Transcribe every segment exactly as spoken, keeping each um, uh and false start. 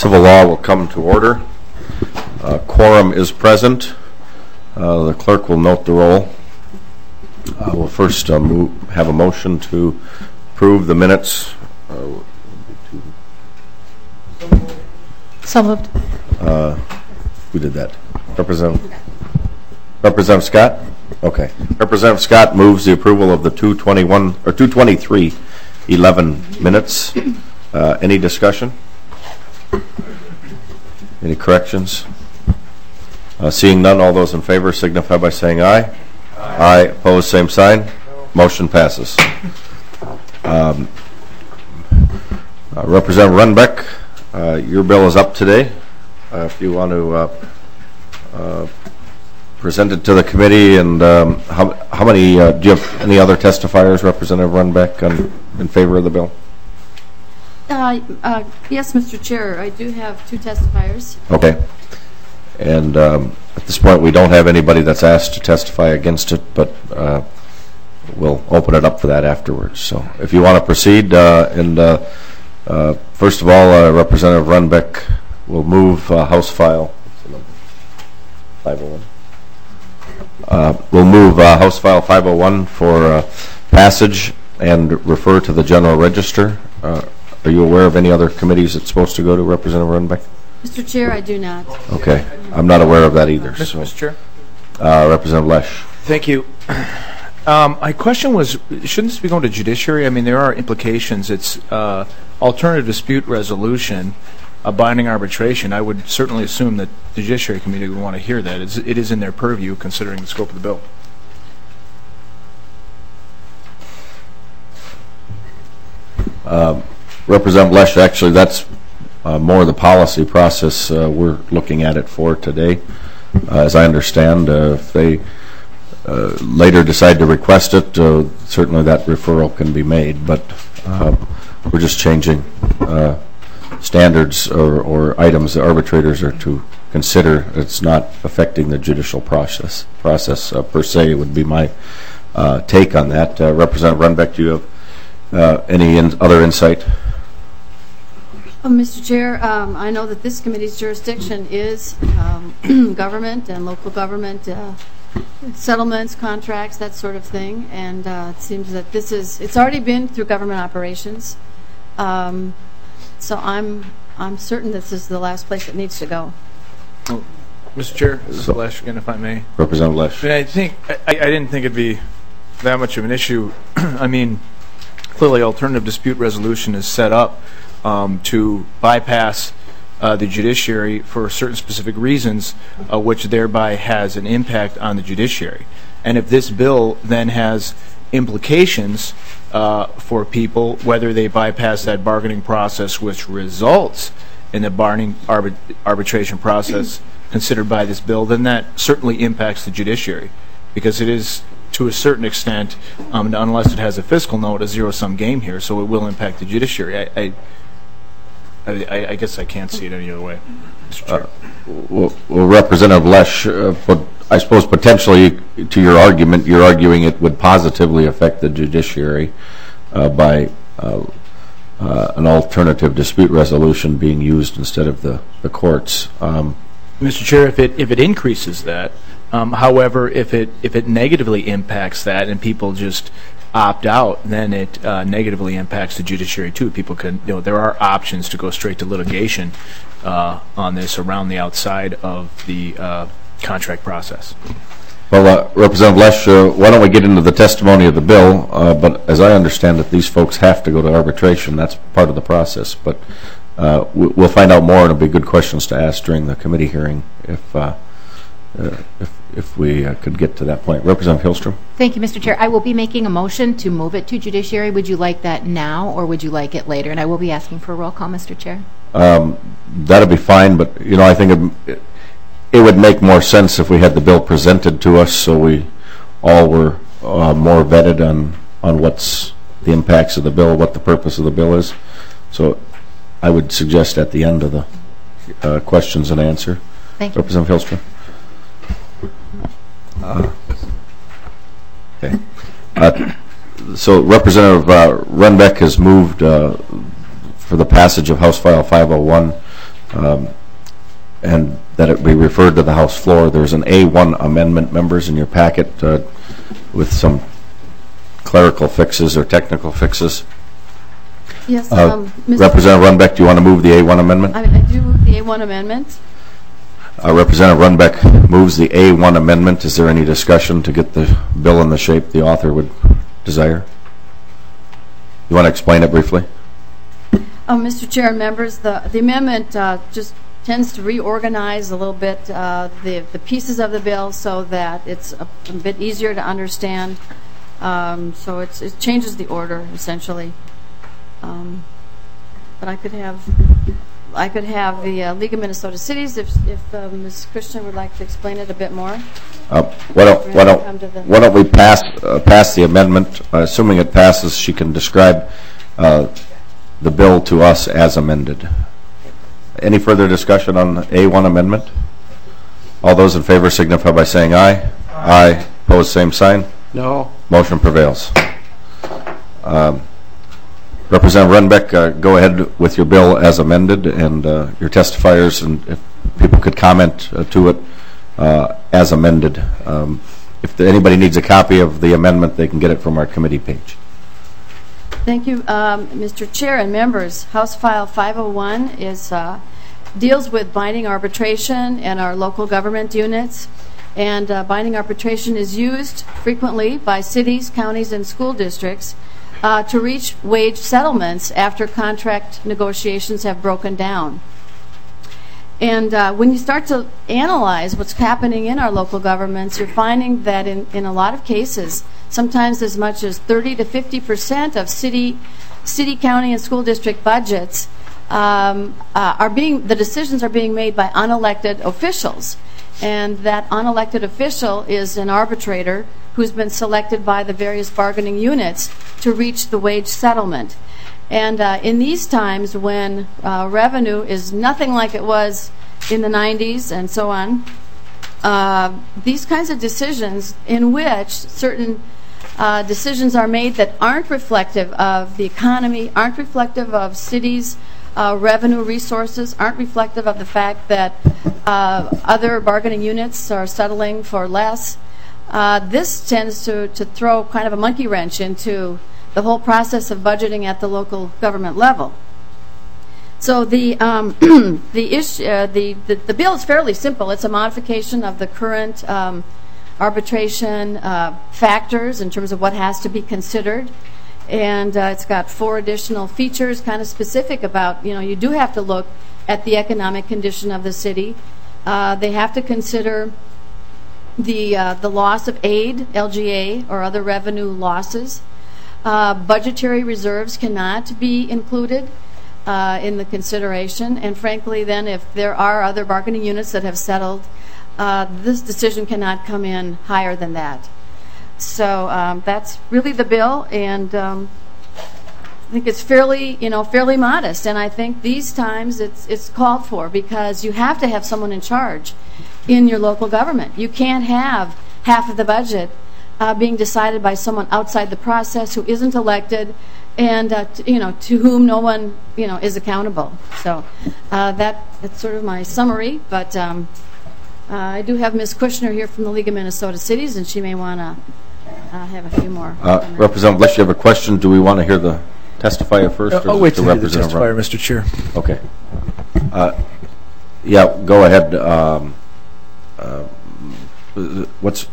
Civil law will come to order. Uh, quorum is present. Uh, the clerk will note the roll. Uh, we'll first uh, move, have a motion to approve the minutes. Uh, so moved. Uh, who did that? Representative Representative Scott? Okay. Representative Scott moves the approval of the two twenty-one or two twenty-three eleven minutes. Uh, any discussion? Any corrections? Uh, seeing none, all those in favor signify by saying aye. Aye. Aye. Opposed, same sign. Motion passes. Um, uh, Representative Runbeck, uh, your bill is up today. Uh, if you want to uh, uh, present it to the committee, and um, how, how many, uh, do you have any other testifiers, Representative Runbeck, on, in favor of the bill? Uh, uh, yes, Mister Chair, I do have two testifiers. Okay. And um, at this point, we don't have anybody that's asked to testify against it, but uh, we'll open it up for that afterwards. So if you want to proceed, uh, and uh, uh, first of all, uh, Representative Runbeck will move uh, House File five oh one. Uh, we'll move uh, House File five oh one for uh, passage and refer to the General Register. Uh, Are you aware of any other committees it's supposed to go to, Representative Runbeck? Mister Chair, I do not. Okay. I'm not aware of that either. Mister So. Mister Chair? Uh, Representative Lesh. Thank you. Um, my question was, shouldn't this be going to judiciary? I mean, there are implications. It's uh, alternative dispute resolution, a binding arbitration. I would certainly assume that the Judiciary Committee would want to hear that. It's, it is in their purview, considering the scope of the bill. Um, Representative Lesh, actually, that's uh, more the policy process uh, we're looking at it for today. Uh, as I understand, uh, if they uh, later decide to request it, uh, certainly that referral can be made, but uh, we're just changing uh, standards or, or items the arbitrators are to consider. It's not affecting the judicial process, process uh, per se, would be my uh, take on that. Uh, Representative Runbeck, do you have uh, any in other insight? Oh, Mister Chair, um, I know that this committee's jurisdiction is um, government and local government uh, settlements, contracts, that sort of thing, and uh, it seems that this is, it's already been through government operations, um, so I'm I'm certain this is the last place it needs to go. Well, Mister Chair, this is so, Lesh again, if I may. Representative Lesh. I, mean, I think I, I didn't think it'd be that much of an issue. I mean, clearly, alternative dispute resolution is set up Um, to bypass uh, the judiciary for certain specific reasons, uh, which thereby has an impact on the judiciary. And if this bill then has implications uh, for people, whether they bypass that bargaining process, which results in the bargaining arbit arbitration process considered by this bill, then that certainly impacts the judiciary, because it is, to a certain extent, um, unless it has a fiscal note, a zero-sum game here, so it will impact the judiciary. I, I I, I guess I can't see it any other way, Mister Chair. Uh, well, well, Representative Lesh, uh, but I suppose potentially to your argument, you're arguing it would positively affect the judiciary uh, by uh, uh, an alternative dispute resolution being used instead of the, the courts. Um, Mister Chair, if it if it increases that, um, however, if it if it negatively impacts that and people just opt out, then it uh, negatively impacts the judiciary too. People can, you know, there are options to go straight to litigation uh, on this around the outside of the uh, contract process. Well, uh, Representative Lesh, uh, why don't we get into the testimony of the bill? Uh, but as I understand it, these folks have to go to arbitration. That's part of the process. But uh, we'll find out more, and it'll be good questions to ask during the committee hearing if uh, uh, if if we uh, could get to that point. Representative Hillstrom. Thank you, Mister Chair. I will be making a motion to move it to judiciary. Would you like that now, or would you like it later? And I will be asking for a roll call, Mister Chair. Um, that'll be fine, but you know, I think it, it would make more sense if we had the bill presented to us, so we all were uh, more vetted on on what's the impacts of the bill, what the purpose of the bill is. So I would suggest at the end of the uh, questions and answer. Thank you. Representative Hillstrom. Uh, okay. Uh, so Representative uh, Runbeck has moved uh, for the passage of House File five oh one um, and that it be referred to the House floor. There's an A one amendment, members, in your packet uh, with some clerical fixes or technical fixes. Yes, Uh, um, Mister Representative Runbeck, do you want to move the A one amendment? I, I do move the A one amendment. Uh, Representative Runbeck moves the A one amendment. Is there any discussion to get the bill in the shape the author would desire? You want to explain it briefly? Oh, Mister Chair and members, the, the amendment uh, just tends to reorganize a little bit uh, the, the pieces of the bill so that it's a, a bit easier to understand. Um, so it's, it changes the order, essentially. Um, but I could have I could have the uh, League of Minnesota Cities, if, if uh, Miz Krishna would like to explain it a bit more. Uh, why don't why don't why don't we pass uh, pass the amendment? Uh, assuming it passes, she can describe uh, the bill to us as amended. Any further discussion on the A one amendment? All those in favor signify by saying aye. Aye. Aye. Opposed, same sign. No. Motion prevails. Um, Representative Runbeck, uh, go ahead with your bill as amended, and uh, your testifiers, and if people could comment uh, to it uh, as amended. Um, if the, anybody needs a copy of the amendment, they can get it from our committee page. Thank you, um, Mister Chair and members. House File five oh one is uh, deals with binding arbitration and our local government units. And uh, binding arbitration is used frequently by cities, counties, and school districts uh, to reach wage settlements after contract negotiations have broken down. And uh, when you start to analyze what's happening in our local governments, you're finding that in, in a lot of cases, sometimes as much as thirty to fifty percent of city, city, county, and school district budgets um, uh, are being, the decisions are being made by unelected officials. And that unelected official is an arbitrator who's been selected by the various bargaining units to reach the wage settlement. And uh, in these times when uh, revenue is nothing like it was in the nineties and so on, uh, these kinds of decisions in which certain uh, decisions are made that aren't reflective of the economy, aren't reflective of cities' Uh, revenue resources, aren't reflective of the fact that uh, other bargaining units are settling for less. Uh, this tends to, to throw kind of a monkey wrench into the whole process of budgeting at the local government level. So the um, the, issue, uh, the, the the bill is fairly simple. It's a modification of the current um, arbitration uh, factors in terms of what has to be considered. And uh, it's got four additional features kind of specific about, you know, you do have to look at the economic condition of the city. Uh, they have to consider the, uh, the loss of aid, L G A, or other revenue losses. Uh, budgetary reserves cannot be included uh, in the consideration. And frankly, then, if there are other bargaining units that have settled, uh, this decision cannot come in higher than that. So um, that's really the bill, and um, I think it's fairly, you know, fairly modest. And I think these times it's it's called for because you have to have someone in charge in your local government. You can't have half of the budget uh, being decided by someone outside the process who isn't elected, and uh, t you know, to whom no one, you know, is accountable. So uh, that that's sort of my summary. But um, uh, I do have Miz Kushner here from the League of Minnesota Cities, and she may want to. I have a few more. Uh, Representative Lesh, you have a question? Do we want to hear the testifier first? Uh, I'll wait to hear the testifier, Mister Chair. Okay. Uh, yeah, go ahead. Um, uh, what's?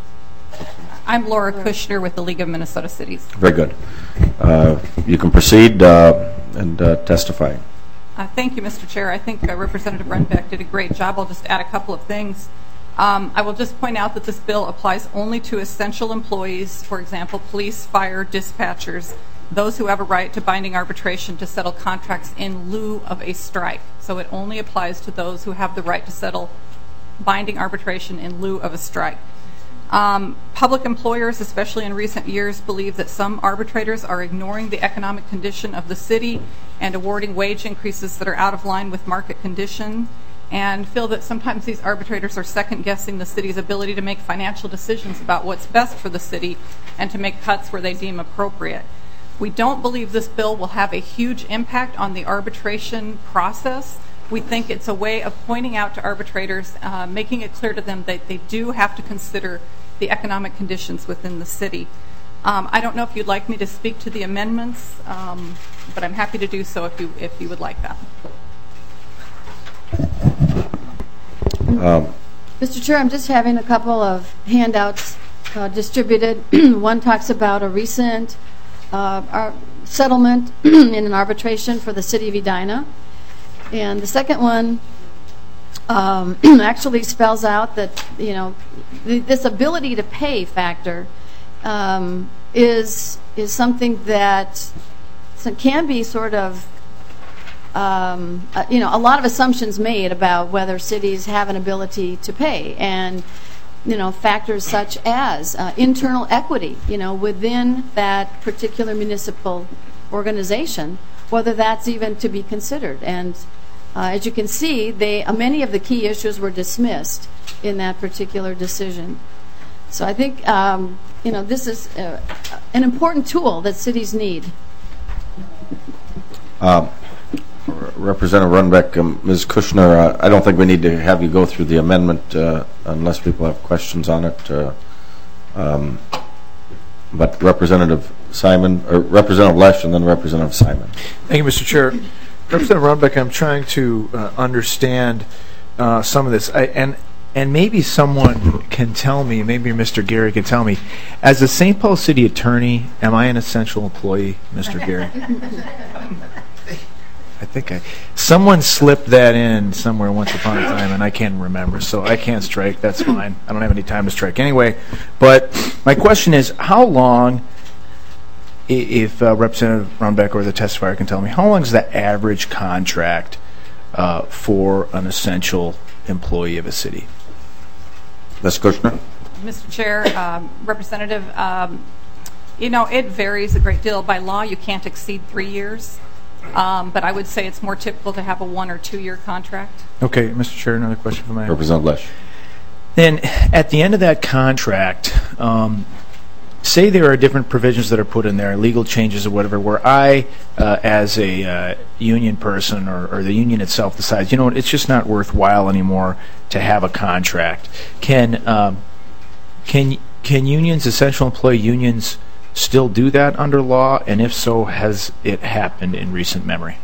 I'm Laura Kushner with the League of Minnesota Cities. Very good. Uh, you can proceed uh, and uh, testify. Uh, thank you, Mister Chair. I think uh, Representative Runbeck did a great job. I'll just add a couple of things. Um, I will just point out that this bill applies only to essential employees, for example, police, fire, dispatchers, those who have a right to binding arbitration to settle contracts in lieu of a strike. So it only applies to those who have the right to settle binding arbitration in lieu of a strike. Um, public employers, especially in recent years, believe that some arbitrators are ignoring the economic condition of the city and awarding wage increases that are out of line with market condition, and feel that sometimes these arbitrators are second-guessing the city's ability to make financial decisions about what's best for the city and to make cuts where they deem appropriate. We don't believe this bill will have a huge impact on the arbitration process. We think it's a way of pointing out to arbitrators, uh, making it clear to them that they do have to consider the economic conditions within the city. Um, I don't know if you'd like me to speak to the amendments, um, but I'm happy to do so if you if you would like that. Um, Mister Chair, I'm just having a couple of handouts uh, distributed. One talks about a recent uh, our settlement in an arbitration for the city of Edina. And the second one um, actually spells out that, you know, th this ability to pay factor um, is is something that can be sort of, um, uh, you know, a lot of assumptions made about whether cities have an ability to pay, and you know, factors such as uh, internal equity, you know, within that particular municipal organization, whether that's even to be considered. And uh, as you can see, they uh, many of the key issues were dismissed in that particular decision. So I think um, you know, this is uh, an important tool that cities need. Um, Representative Runbeck, um, Miz Kushner, uh, I don't think we need to have you go through the amendment uh, unless people have questions on it. Uh, um, but Representative Simon, or Representative Lesch, and then Representative Simon. Thank you, Mister Chair. Representative Runbeck, I'm trying to uh, understand uh, some of this, I, and and maybe someone can tell me, maybe Mister Gary can tell me, as a Saint Paul City Attorney, am I an essential employee, Mister Gary? I think I, someone slipped that in somewhere once upon a time, and I can't remember, so I can't strike. That's fine. I don't have any time to strike anyway. But my question is, how long, if uh, Representative Runbeck or the testifier can tell me, how long is the average contract uh, for an essential employee of a city? Miz Kushner? Mister Chair, um, Representative, um, you know, it varies a great deal. By law, you can't exceed three years. Um, but I would say it's more typical to have a one or two year contract. Okay, Mister Chair, another question for my Representative Lesch. Then, at the end of that contract, um, say there are different provisions that are put in there, legal changes or whatever, where I, uh, as a uh, union person or, or the union itself decides, you know what, it's just not worthwhile anymore to have a contract. Can um, can can unions, essential employee unions, still do that under law, and if so, has it happened in recent memory?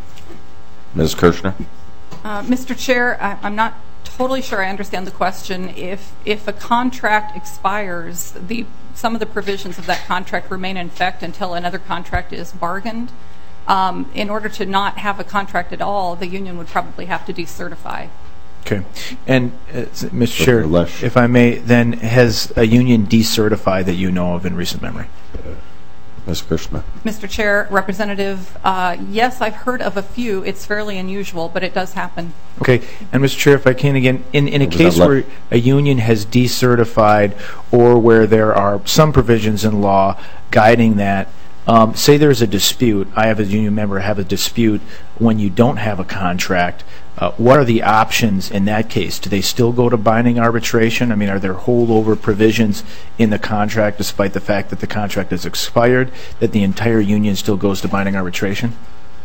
Miz Kirshner? Uh, Mister Chair, I, I'm not totally sure I understand the question. If if a contract expires, the some of the provisions of that contract remain in effect until another contract is bargained. Um, in order to not have a contract at all, the union would probably have to decertify. Okay. And, uh, Mister Chair, Lesch. if I may, then has a union decertified that you know of in recent memory? Miz Kirshner? Mister Chair, Representative, uh, yes, I've heard of a few. It's fairly unusual, but it does happen. Okay. And, Mister Chair, if I can again, in, in a case where a union has decertified or where there are some provisions in law guiding that, um, say there's a dispute, I have a union member have a dispute when you don't have a contract, uh, what are the options in that case? Do they still go to binding arbitration? I mean, are there holdover provisions in the contract despite the fact that the contract has expired, that the entire union still goes to binding arbitration?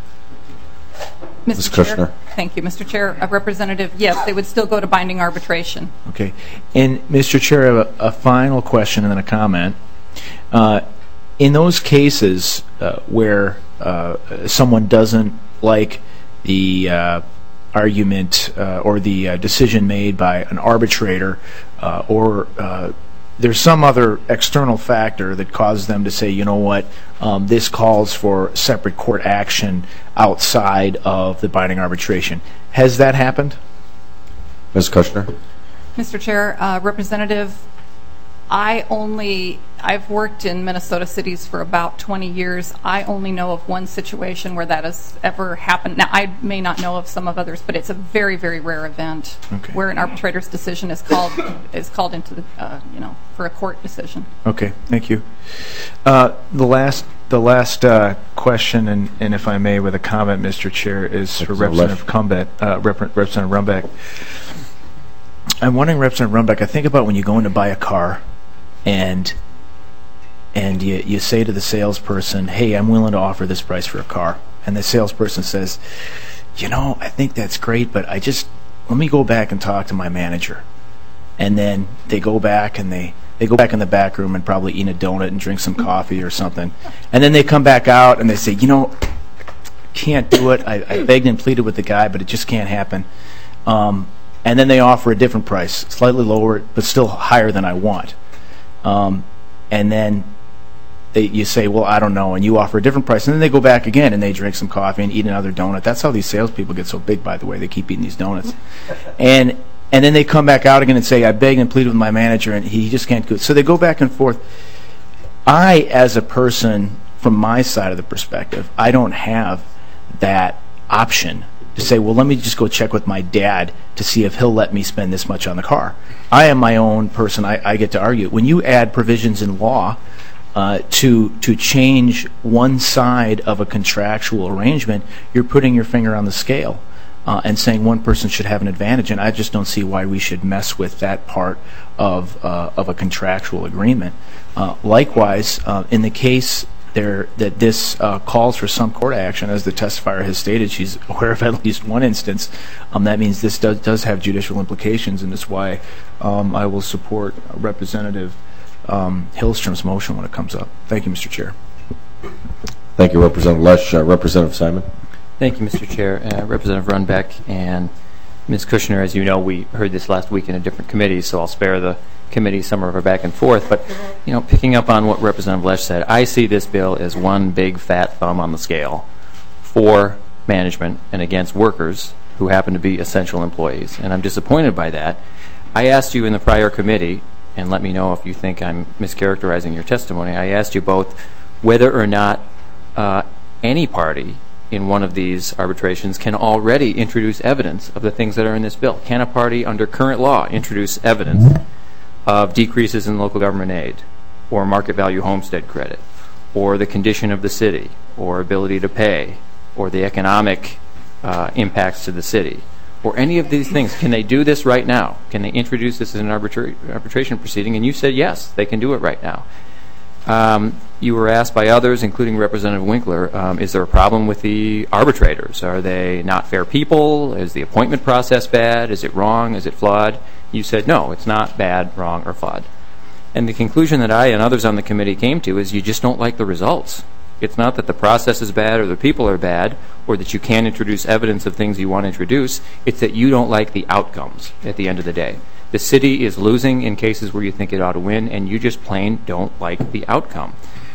Mister Chair, thank you, Mister Chair. A representative, yes, they would still go to binding arbitration. Okay. And, Mister Chair, I have a, a final question and then a comment. Uh, in those cases uh, where uh, someone doesn't like the uh, argument uh, or the uh, decision made by an arbitrator uh, or uh, there's some other external factor that causes them to say, you know what, um, this calls for separate court action outside of the binding arbitration. Has that happened? Miz Kushner? Mister Chair, uh, Representative, I only, I've worked in Minnesota cities for about twenty years. I only know of one situation where that has ever happened. Now, I may not know of some of others, but it's a very, very rare event okay. where an arbitrator's decision is called is called into the, uh, you know, for a court decision. Okay, thank you. Uh, the last, the last uh, question, and, and if I may, with a comment, Mister Chair, is for Representative Cumbet, uh, Rep Representative Runbeck. I'm wondering, Representative Runbeck, I think about when you go in to buy a car, and and you, you say to the salesperson, hey, I'm willing to offer this price for a car. And the salesperson says, you know, I think that's great, but I just, let me go back and talk to my manager. And then they go back and they, they go back in the back room and probably eat a donut and drink some coffee or something. And then they come back out and they say, you know, can't do it. I, I begged and pleaded with the guy, but it just can't happen. Um, and then they offer a different price, slightly lower, but still higher than I want. Um, and then they, you say, well, I don't know, and you offer a different price. And then they go back again and they drink some coffee and eat another donut. That's how these salespeople get so big, by the way. They keep eating these donuts. And and then they come back out again and say, I begged and pleaded with my manager, and he just can't do it. So they go back and forth. I, as a person, from my side of the perspective, I don't have that option to say, well, let me just go check with my dad to see if he'll let me spend this much on the car. I am my own person. I, I get to argue. When you add provisions in law uh, to to change one side of a contractual arrangement, you're putting your finger on the scale uh, and saying one person should have an advantage. And I just don't see why we should mess with that part of uh, of a contractual agreement. Uh, likewise, uh, in the case there that this uh, calls for some court action, as the testifier has stated, she's aware of at least one instance. Um, that means this does, does have judicial implications, and that's why um, I will support Representative um, Hillstrom's motion when it comes up. Thank you, Mister Chair. Thank you, Representative Lesh. Uh, Representative Simon. Thank you, Mister Chair. Uh, Representative Runbeck and Miz Kushner, as you know, we heard this last week in a different committee, so I'll spare the committee some of our back and forth. But, you know, picking up on what Representative Lesh said, I see this bill as one big fat thumb on the scale for management and against workers who happen to be essential employees. And I'm disappointed by that. I asked you in the prior committee, and let me know if you think I'm mischaracterizing your testimony, I asked you both whether or not uh, any party in one of these arbitrations can already introduce evidence of the things that are in this bill. Can a party under current law introduce evidence of decreases in local government aid, or market value homestead credit, or the condition of the city, or ability to pay, or the economic uh, impacts to the city, or any of these things? Can they do this right now? Can they introduce this as an arbitra arbitration proceeding? And you said yes, they can do it right now. Um, you were asked by others, including Representative Winkler, um, is there a problem with the arbitrators? Are they not fair people? Is the appointment process bad? Is it wrong? Is it flawed? You said no, it's not bad, wrong, or flawed. And the conclusion that I and others on the committee came to is you just don't like the results. It's not that the process is bad or the people are bad or that you can't introduce evidence of things you want to introduce. It's that you don't like the outcomes at the end of the day. The city is losing in cases where you think it ought to win, and you just plain don't like the outcome.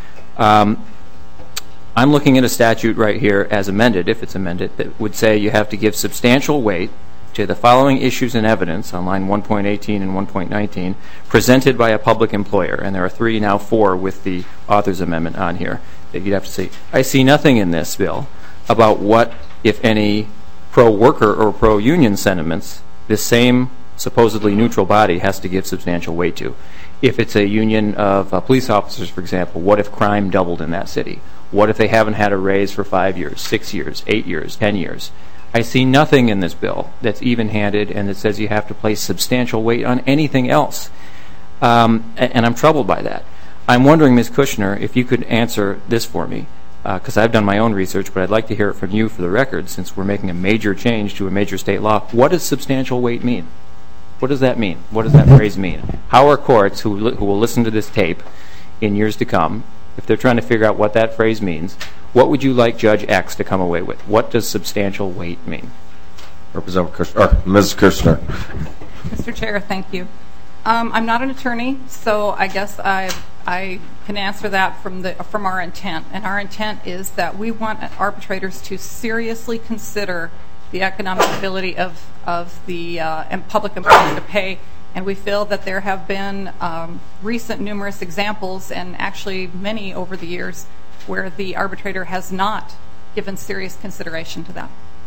Um, I'm looking at a statute right here as amended, if it's amended, that would say you have to give substantial weight to the following issues and evidence on line one point eighteen and one point nineteen presented by a public employer. And there are three, now four, with the author's amendment on here that you'd have to see. I see nothing in this bill about what, if any, pro-worker or pro-union sentiments this same supposedly neutral body has to give substantial weight to. If it's a union of uh, police officers, for example, what if crime doubled in that city? What if they haven't had a raise for five years, six years, eight years, ten years? I see nothing in this bill that's even-handed and that says you have to place substantial weight on anything else. Um, and, and I'm troubled by that. I'm wondering, Miz Kushner, if you could answer this for me, because uh, I've done my own research, but I'd like to hear it from you for the record, since we're making a major change to a major state law. What does substantial weight mean? What does that mean? What does that phrase mean? How are courts who, who will listen to this tape in years to come, if they're trying to figure out what that phrase means, what would you like Judge X to come away with? What does substantial weight mean? Representative Kirshner, or Miz Kirshner. Mister Chair, thank you. Um, I'm not an attorney, so I guess I, I can answer that from, the, from our intent. And our intent is that we want arbitrators to seriously consider the economic ability of, of the uh, public employees to pay. And we feel that there have been um, recent numerous examples, and actually many over the years, where the arbitrator has not given serious consideration to that.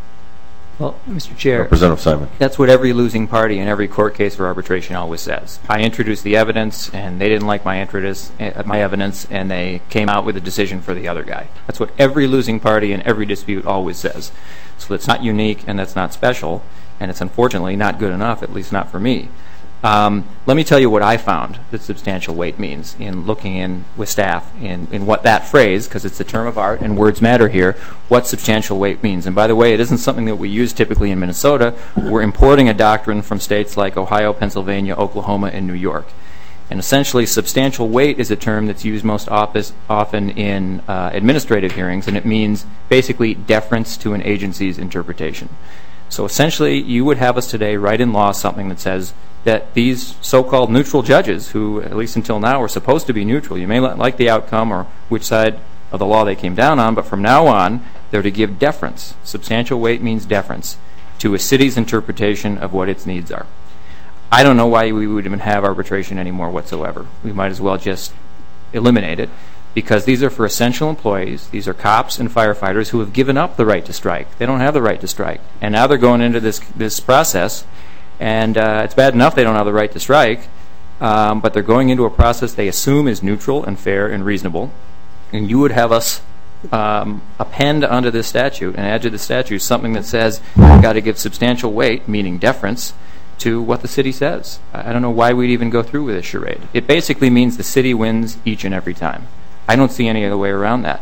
Well, Mister Chair, Representative Simon. That's what every losing party in every court case for arbitration always says. I introduced the evidence, and they didn't like my, introduce, uh, my evidence, and they came out with a decision for the other guy. That's what every losing party in every dispute always says. So it's not unique, and that's not special, and it's unfortunately not good enough, at least not for me. Um, let me tell you what I found that substantial weight means in looking in with staff in, in what that phrase, because it's a term of art and words matter here, what substantial weight means. And by the way, it isn't something that we use typically in Minnesota. We're importing a doctrine from states like Ohio, Pennsylvania, Oklahoma, and New York. And essentially, substantial weight is a term that's used most office, often in uh, administrative hearings, and it means basically deference to an agency's interpretation. So essentially, you would have us today write in law something that says that these so-called neutral judges, who at least until now were supposed to be neutral, you may not like the outcome or which side of the law they came down on, but from now on, they're to give deference. Substantial weight means deference to a city's interpretation of what its needs are. I don't know why we would even have arbitration anymore whatsoever. We might as well just eliminate it, because these are for essential employees. These are cops and firefighters who have given up the right to strike. They don't have the right to strike. And now they're going into this this process, and uh, it's bad enough they don't have the right to strike, um, but they're going into a process they assume is neutral and fair and reasonable. And you would have us um, append onto this statute and add to the statute something that says you've got to give substantial weight, meaning deference, to what the city says. I don't know why we'd even go through with this charade. It basically means the city wins each and every time. I don't see any other way around that.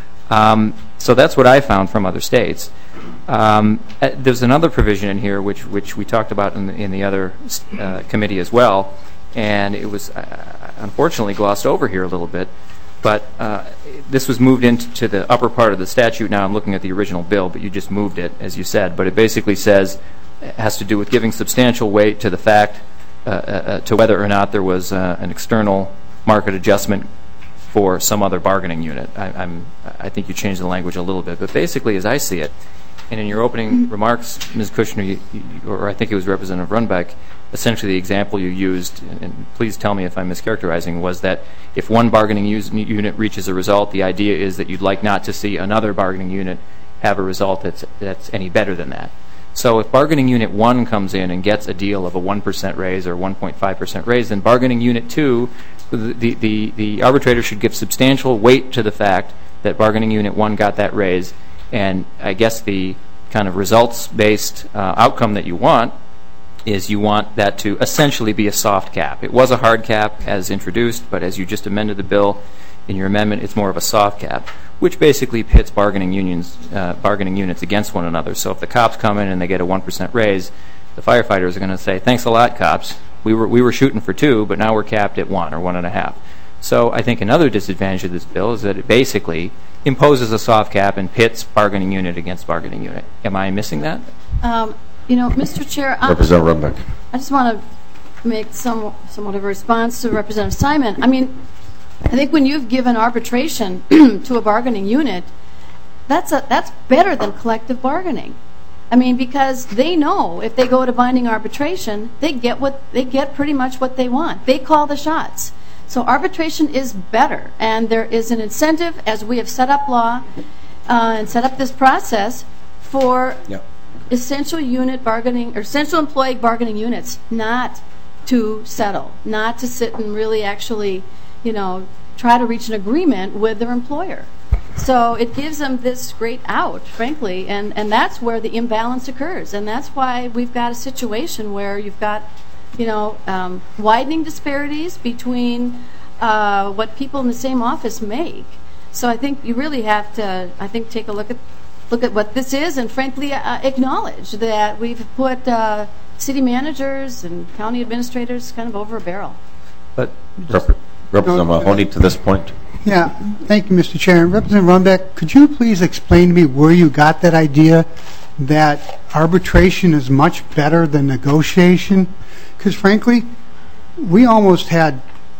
Um, so that's what I found from other states. Um, uh, there's another provision in here which which we talked about in the, in the other uh, committee as well, and it was uh, unfortunately glossed over here a little bit. But uh, this was moved into the upper part of the statute. Now I'm looking at the original bill, but you just moved it, as you said. But it basically says it has to do with giving substantial weight to the fact, uh, uh, to whether or not there was uh, an external market adjustment for some other bargaining unit. I, I'm, I think you changed the language a little bit. But basically, as I see it, and in your opening remarks, Miz Kushner, you, you, or I think it was Representative Runbeck, essentially the example you used, and, and please tell me if I'm mischaracterizing, was that if one bargaining unit reaches a result, the idea is that you'd like not to see another bargaining unit have a result that's, that's any better than that. So if bargaining unit one comes in and gets a deal of a one percent raise or one point five percent raise, then bargaining unit two, the, the, the, the arbitrator should give substantial weight to the fact that bargaining unit one got that raise. And I guess the kind of results-based uh, outcome that you want is you want that to essentially be a soft cap. It was a hard cap as introduced, but as you just amended the bill in your amendment, it's more of a soft cap, which basically pits bargaining unions, uh, bargaining units against one another. So if the cops come in and they get a one percent raise, the firefighters are going to say, thanks a lot, cops. We were, we were shooting for two, but now we're capped at one or one and a half. So I think another disadvantage of this bill is that it basically imposes a soft cap and pits bargaining unit against bargaining unit. Am I missing that? Um, you know, Mister Chair, I, Representative Runbeck. I just want to make some somewhat of a response to Representative Simon. I mean, I think when you've given arbitration to a bargaining unit, that's a, that's better than collective bargaining. I mean, because they know if they go to binding arbitration, they get what they get pretty much what they want. They call the shots. So arbitration is better, and there is an incentive, as we have set up law uh, and set up this process for Yep. essential unit bargaining or essential employee bargaining units not to settle, not to sit and really actually, you know, try to reach an agreement with their employer. So it gives them this great out, frankly, and, and that's where the imbalance occurs. And that's why we've got a situation where you've got, you know, um, widening disparities between uh, what people in the same office make. So I think you really have to, I think, take a look at look at what this is, and frankly uh, acknowledge that we've put uh, city managers and county administrators kind of over a barrel. But Rep Representative Mahoney, to this point. Yeah, thank you, Mister Chair. Representative Runbeck, could you please explain to me where you got that idea that arbitration is much better than negotiation? Because frankly, we almost had,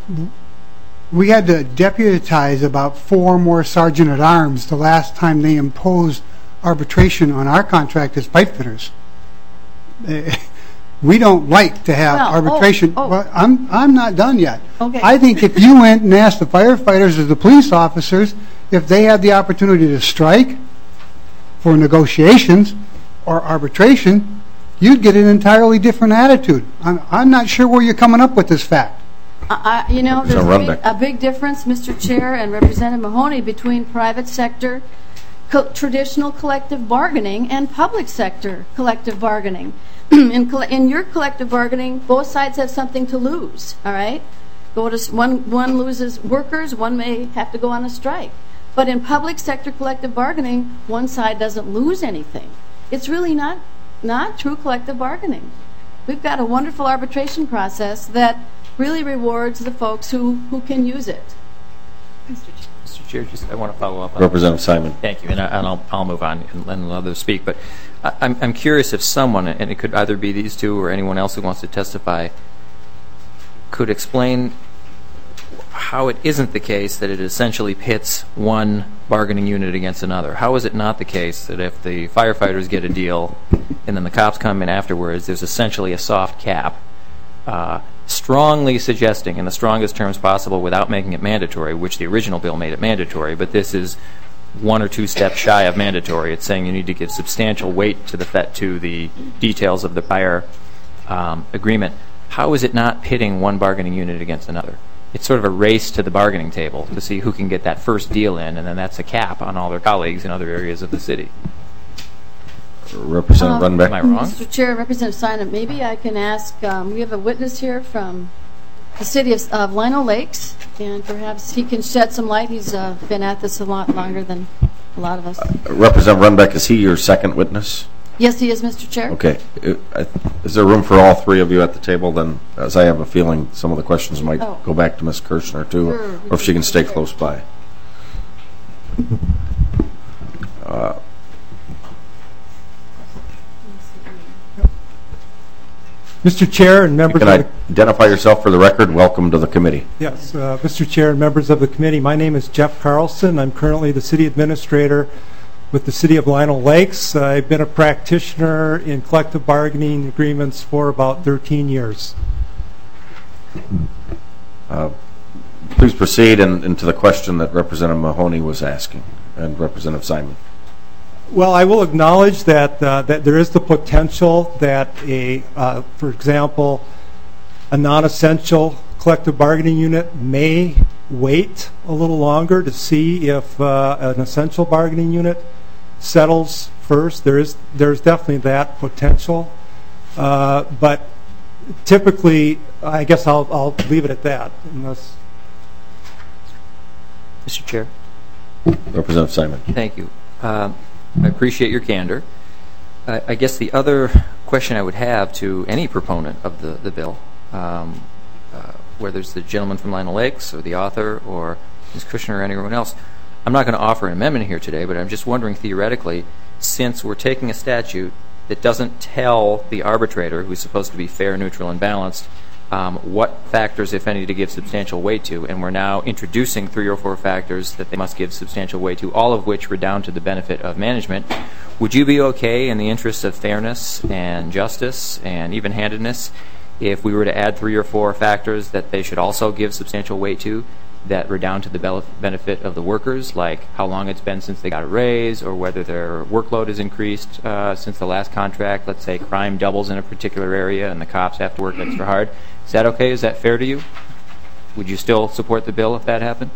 we had to deputize about four more sergeant at arms the last time they imposed arbitration on our contract as pipe fitters. Uh, we don't like to have well, arbitration. Oh, oh. Well, I'm, I'm not done yet. Okay. I think if you went and asked the firefighters or the police officers if they had the opportunity to strike for negotiations or arbitration, you'd get an entirely different attitude. I'm, I'm not sure where you're coming up with this fact. I, I, you know, there's a big, a big difference, Mister Chair and Representative Mahoney, between private sector co- traditional collective bargaining and public sector collective bargaining. in, coll- in your collective bargaining, both sides have something to lose, all right? Go to, one, one loses workers, one may have to go on a strike. But in public sector collective bargaining, one side doesn't lose anything. It's really not, not true collective bargaining. We've got a wonderful arbitration process that really rewards the folks who, who can use it. Mister Chair, just I want to follow up on Representative Simon. Thank you, and, I, and I'll, I'll move on and let others speak. But I, I'm, I'm curious if someone, and it could either be these two or anyone else who wants to testify, could explain how it isn't the case that it essentially pits one bargaining unit against another. How is it not the case that if the firefighters get a deal and then the cops come in afterwards, there's essentially a soft cap, uh, strongly suggesting in the strongest terms possible without making it mandatory, which the original bill made it mandatory, but this is one or two steps shy of mandatory. It's saying you need to give substantial weight to the fe- to the details of the prior um, agreement. How is it not pitting one bargaining unit against another? It's sort of a race to the bargaining table to see who can get that first deal in, and then that's a cap on all their colleagues in other areas of the city. Representative Um, Runbeck. Am I wrong? Mister Chair, Representative Simon, maybe I can ask, um, we have a witness here from the city of, of Lino Lakes, and perhaps he can shed some light. He's uh, been at this a lot longer than a lot of us. Uh, Representative Runbeck, is he your second witness? Yes, he is, Mister Chair. Okay. Is there room for all three of you at the table then? As I have a feeling some of the questions might oh. go back to Miz Kirshner too, Sure. or if she can stay close by. Uh, Mister Chair and you members can of the, identify yourself for the record. Welcome to the committee. yes, uh, Mister Chair and members of the committee, my name is Jeff Carlson. I'm currently the city administrator with the city of Lino Lakes. Uh, I've been a practitioner in collective bargaining agreements for about thirteen years. Uh, please proceed and into the question that Representative Mahoney was asking and Representative Simon. Well, I will acknowledge that uh, that there is the potential that a, uh, for example, a non-essential collective bargaining unit may wait a little longer to see if uh, an essential bargaining unit settles first. There is there's definitely that potential, uh, but typically, I guess I'll I'll leave it at that. Unless, Mister Chair. Representative Simon. Thank you. Uh, I appreciate your candor. I, I guess the other question I would have to any proponent of the, the bill, um, uh, whether it's the gentleman from Lino Lakes or the author or Miz Kushner or anyone else, I'm not going to offer an amendment here today, but I'm just wondering theoretically, since we're taking a statute that doesn't tell the arbitrator, who's supposed to be fair, neutral, and balanced, um, what factors, if any, to give substantial weight to, and we're now introducing three or four factors that they must give substantial weight to, all of which redound to the benefit of management, would you be okay in the interest of fairness and justice and even-handedness if we were to add three or four factors that they should also give substantial weight to that redound to the benefit of the workers, like how long it's been since they got a raise or whether their workload has increased uh, since the last contract? Let's say crime doubles in a particular area and the cops have to work extra hard. Is that okay? Is that fair to you? Would you still support the bill if that happened?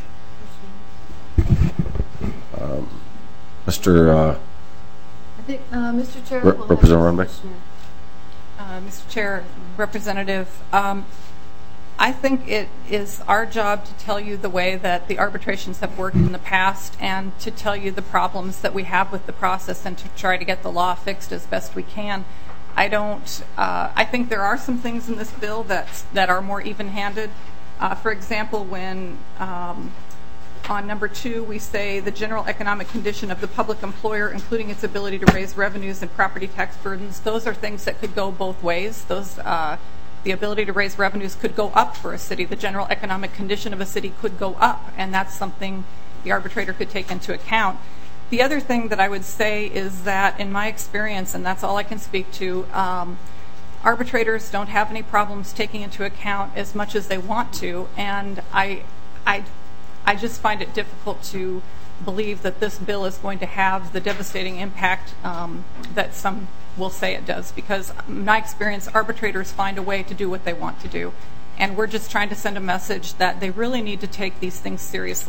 Um, Mister Uh, I think, uh, Mister Chair. Re- we'll Representative have- Runbeck. Uh, Mister Chair, Representative, um, I think it is our job to tell you the way that the arbitrations have worked in the past and to tell you the problems that we have with the process and to try to get the law fixed as best we can. I don't, uh, I think there are some things in this bill that, that are more even-handed. Uh, for example, when um, on number two we say the general economic condition of the public employer, including its ability to raise revenues and property tax burdens, those are things that could go both ways. Those uh, The ability to raise revenues could go up for a city. The general economic condition of a city could go up, and that's something the arbitrator could take into account. The other thing that I would say is that in my experience, and that's all I can speak to, um, arbitrators don't have any problems taking into account as much as they want to, and I, I, I just find it difficult to believe that this bill is going to have the devastating impact um, that some will say it does, because in my experience, arbitrators find a way to do what they want to do. And we're just trying to send a message that they really need to take these things seriously.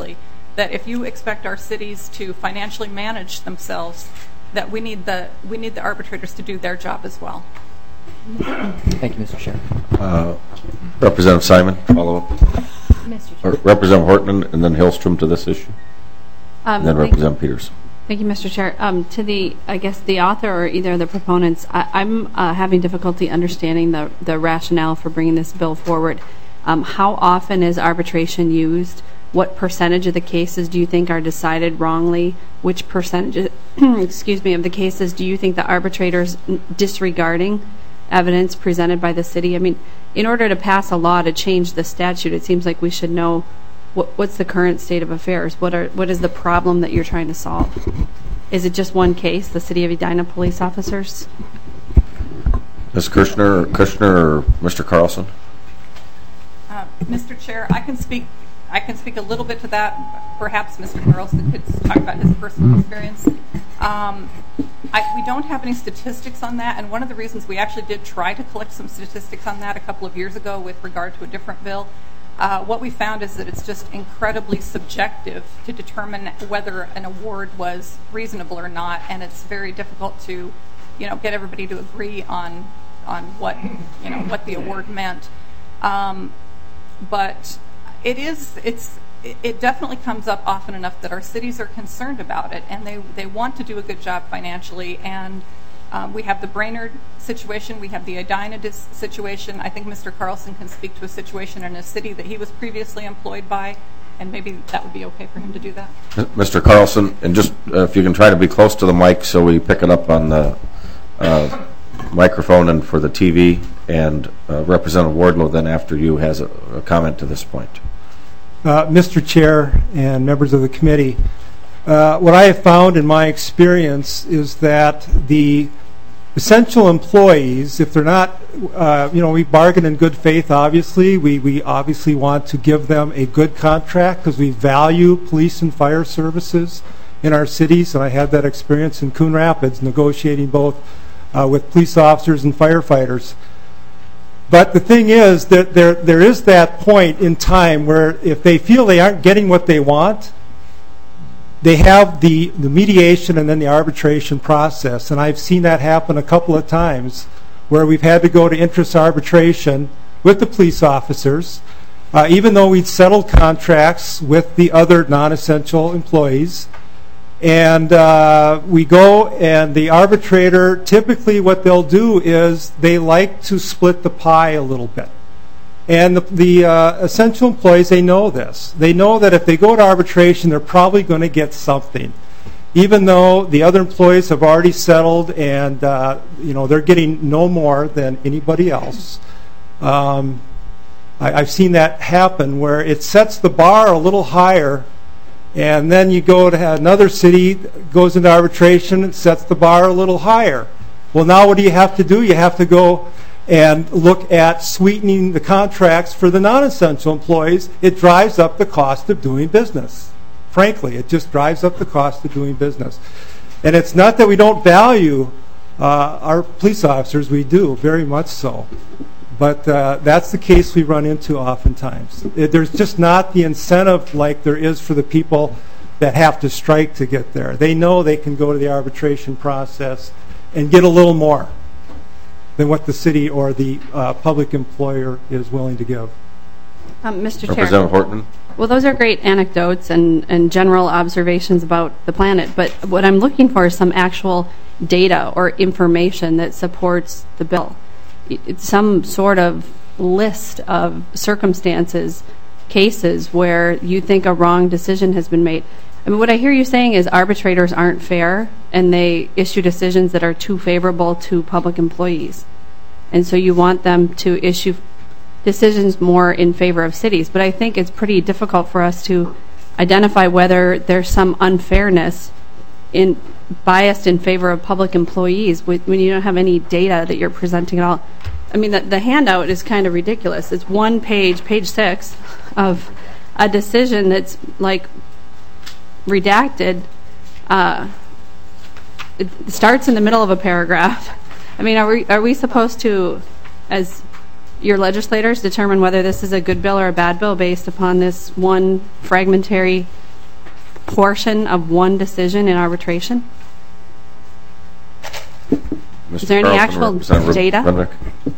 that if you expect our cities to financially manage themselves, that we need the we need the arbitrators to do their job as well. Thank you, Mister Chair. Uh, Representative Simon, follow up. Mister Or Chair. Representative Horton, and then Hillstrom to this issue, Um, and then thank- Representative Peters. Thank you, Mister Chair. Um, to the, I guess, the author or either of the proponents, I, I'm uh, having difficulty understanding the, the rationale for bringing this bill forward. Um, how often is arbitration used? What percentage of the cases do you think are decided wrongly? Which percentage, excuse me, of the cases do you think the arbitrators disregarding evidence presented by the city? I mean, in order to pass a law to change the statute, it seems like we should know What, what's the current state of affairs? What are what is the problem that you're trying to solve? Is it just one case, the City of Edina police officers? Miz Kushner, or Kushner, or Mister Carlson? Uh, Mister Chair, I can speak. I can speak a little bit to that. Perhaps Mister Carlson could talk about his personal experience. Um, I, we don't have any statistics on that, and one of the reasons we actually did try to collect some statistics on that a couple of years ago with regard to a different bill. Uh, what we found is that it's just incredibly subjective to determine whether an award was reasonable or not, and it's very difficult to, you know, get everybody to agree on on what you know what the award meant. Um, but it is it's it definitely comes up often enough that our cities are concerned about it, and they they want to do a good job financially. And Um, we have the Brainerd situation. We have the Edina dis- situation. I think Mister Carlson can speak to a situation in a city that he was previously employed by, and maybe that would be okay for him to do that. Mister Carlson, and just uh, if you can try to be close to the mic so we pick it up on the uh, microphone and for the T V, and uh, Representative Wardlow then after you has a, a comment to this point. Uh, Mister Chair and members of the committee, uh, what I have found in my experience is that the essential employees, if they're not, uh, you know, we bargain in good faith, obviously. We, we obviously want to give them a good contract because we value police and fire services in our cities. And I had that experience in Coon Rapids, negotiating both uh, with police officers and firefighters. But the thing is that there, there is that point in time where if they feel they aren't getting what they want, they have the, the mediation and then the arbitration process. And I've seen that happen a couple of times where we've had to go to interest arbitration with the police officers, uh, even though we'd settled contracts with the other non-essential employees. And uh, we go, and the arbitrator, typically what they'll do is they like to split the pie a little bit. And the, the uh, essential employees, they know this. They know that if they go to arbitration, they're probably going to get something, even though the other employees have already settled and uh, you know they're getting no more than anybody else. Um, I, I've seen that happen where it sets the bar a little higher, and then you go to another city, goes into arbitration, and sets the bar a little higher. Well, now what do you have to do? You have to go and look at sweetening the contracts for the non-essential employees. It drives up the cost of doing business. Frankly, it just drives up the cost of doing business. And it's not that we don't value uh, our police officers. We do, very much so. But uh, that's the case we run into oftentimes. It, there's just not the incentive like there is for the people that have to strike to get there. They know they can go to the arbitration process and get a little more than what the city or the uh, public employer is willing to give. Um, Mister Representative Chair. Horton. Well, those are great anecdotes and, and general observations about the planet, but what I'm looking for is some actual data or information that supports the bill. It's some sort of list of circumstances, cases where you think a wrong decision has been made. I mean, what I hear you saying is arbitrators aren't fair and they issue decisions that are too favorable to public employees. And so you want them to issue decisions more in favor of cities. But I think it's pretty difficult for us to identify whether there's some unfairness in biased in favor of public employees when you don't have any data that you're presenting at all. I mean, the, the handout is kind of ridiculous. It's one page, page six, of a decision that's like redacted. Uh, it starts in the middle of a paragraph. I mean, are we are we supposed to, as your legislators, determine whether this is a good bill or a bad bill based upon this one fragmentary portion of one decision in arbitration? Mister Is there any Carlson, actual Representative data? Runbeck.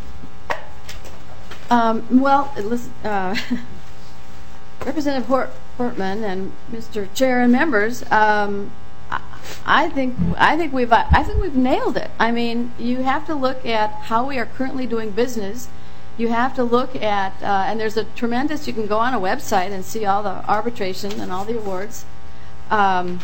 Um, well, listen, uh, Representative Hort- Portman and Mister Chair and members, um, I, I think I think we've I think we've nailed it. I mean, you have to look at how we are currently doing business. You have to look at, uh, and there's a tremendous. You can go on a website and see all the arbitration and all the awards. Um,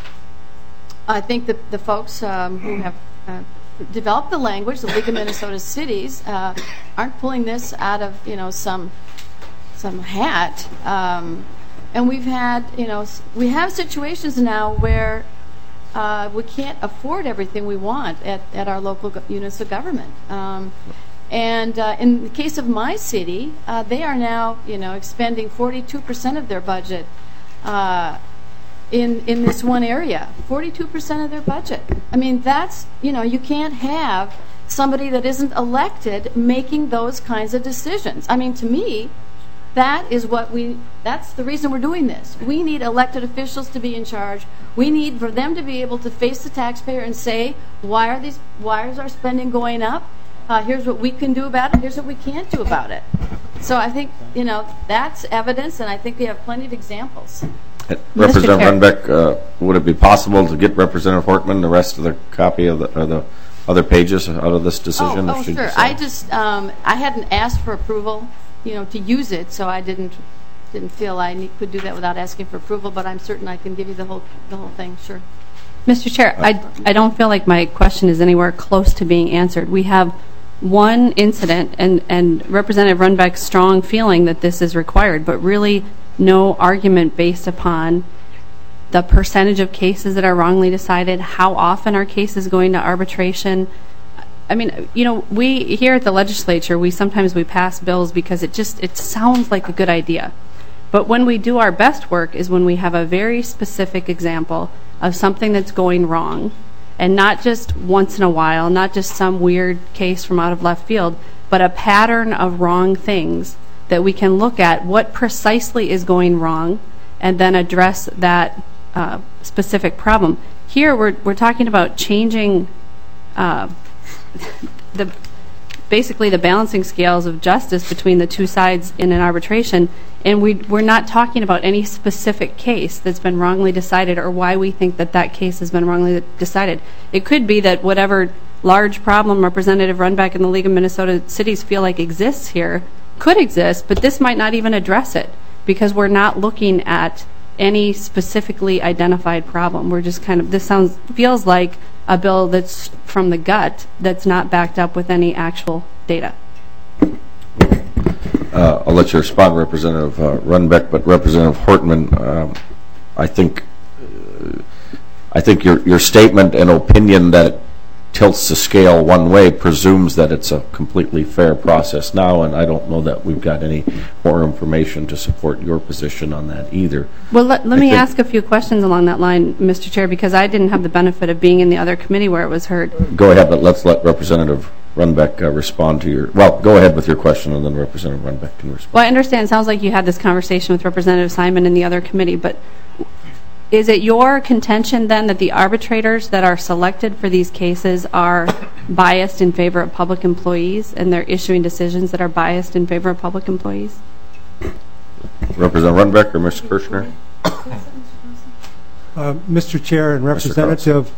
I think the the folks um, who have uh, developed the language, the League of Minnesota Cities, uh, aren't pulling this out of you know some some hat. Um, and we've had you know we have situations now where uh, we can't afford everything we want at at our local go- units of government. Um, And uh, in the case of my city, uh, they are now, you know, expending forty-two percent of their budget uh, in in this one area. forty-two percent of their budget. I mean, that's, you know, you can't have somebody that isn't elected making those kinds of decisions. I mean, to me, that is what we, that's the reason we're doing this. We need elected officials to be in charge. We need for them to be able to face the taxpayer and say, why are these, why is our spending going up? Uh, here's what we can do about it. Here's what we can't do about it. So I think, you know, that's evidence, and I think we have plenty of examples. Representative Runbeck, uh, would it be possible to get Representative Hortman the rest of the copy of the, or the other pages out of this decision? Oh, oh if she sure. decides? I just, um, I hadn't asked for approval, you know, to use it, so I didn't didn't feel I need, could do that without asking for approval. But I'm certain I can give you the whole the whole thing. Sure. Mister Chair, I I don't feel like my question is anywhere close to being answered. We have one incident and, and Representative Runbeck's strong feeling that this is required, but really no argument based upon the percentage of cases that are wrongly decided, how often are cases going to arbitration. I mean, you know, we here at the legislature, we sometimes we pass bills because it just, it sounds like a good idea. But when we do our best work is when we have a very specific example of something that's going wrong. And not just once in a while, not just some weird case from out of left field, but a pattern of wrong things that we can look at what precisely is going wrong and then address that uh, specific problem. Here we're, we're talking about changing uh, the basically the balancing scales of justice between the two sides in an arbitration, and we, we're not talking about any specific case that's been wrongly decided or why we think that that case has been wrongly decided. It could be that whatever large problem Representative Runbeck and the League of Minnesota Cities feel like exists here could exist, but this might not even address it because we're not looking at any specifically identified problem. We're just kind of, this sounds, feels like a bill that's from the gut that's not backed up with any actual data. Uh, I'll let you respond, Representative uh, Runbeck, but Representative Hortman, um, I think uh, I think your your statement and opinion that it tilts the scale one way presumes that it's a completely fair process now, and I don't know that we've got any more information to support your position on that either. Well, let, let me ask a few questions along that line, Mister Chair, because I didn't have the benefit of being in the other committee where it was heard. Go ahead, but let's let Representative Runbeck uh, respond to your, well, go ahead with your question, and then Representative Runbeck can respond. Well, I understand. It sounds like you had this conversation with Representative Simon in the other committee, but is it your contention then that the arbitrators that are selected for these cases are biased in favor of public employees and they're issuing decisions that are biased in favor of public employees? Representative Runbeck or Mister Kirshner? Uh, Mister Chair and Representative,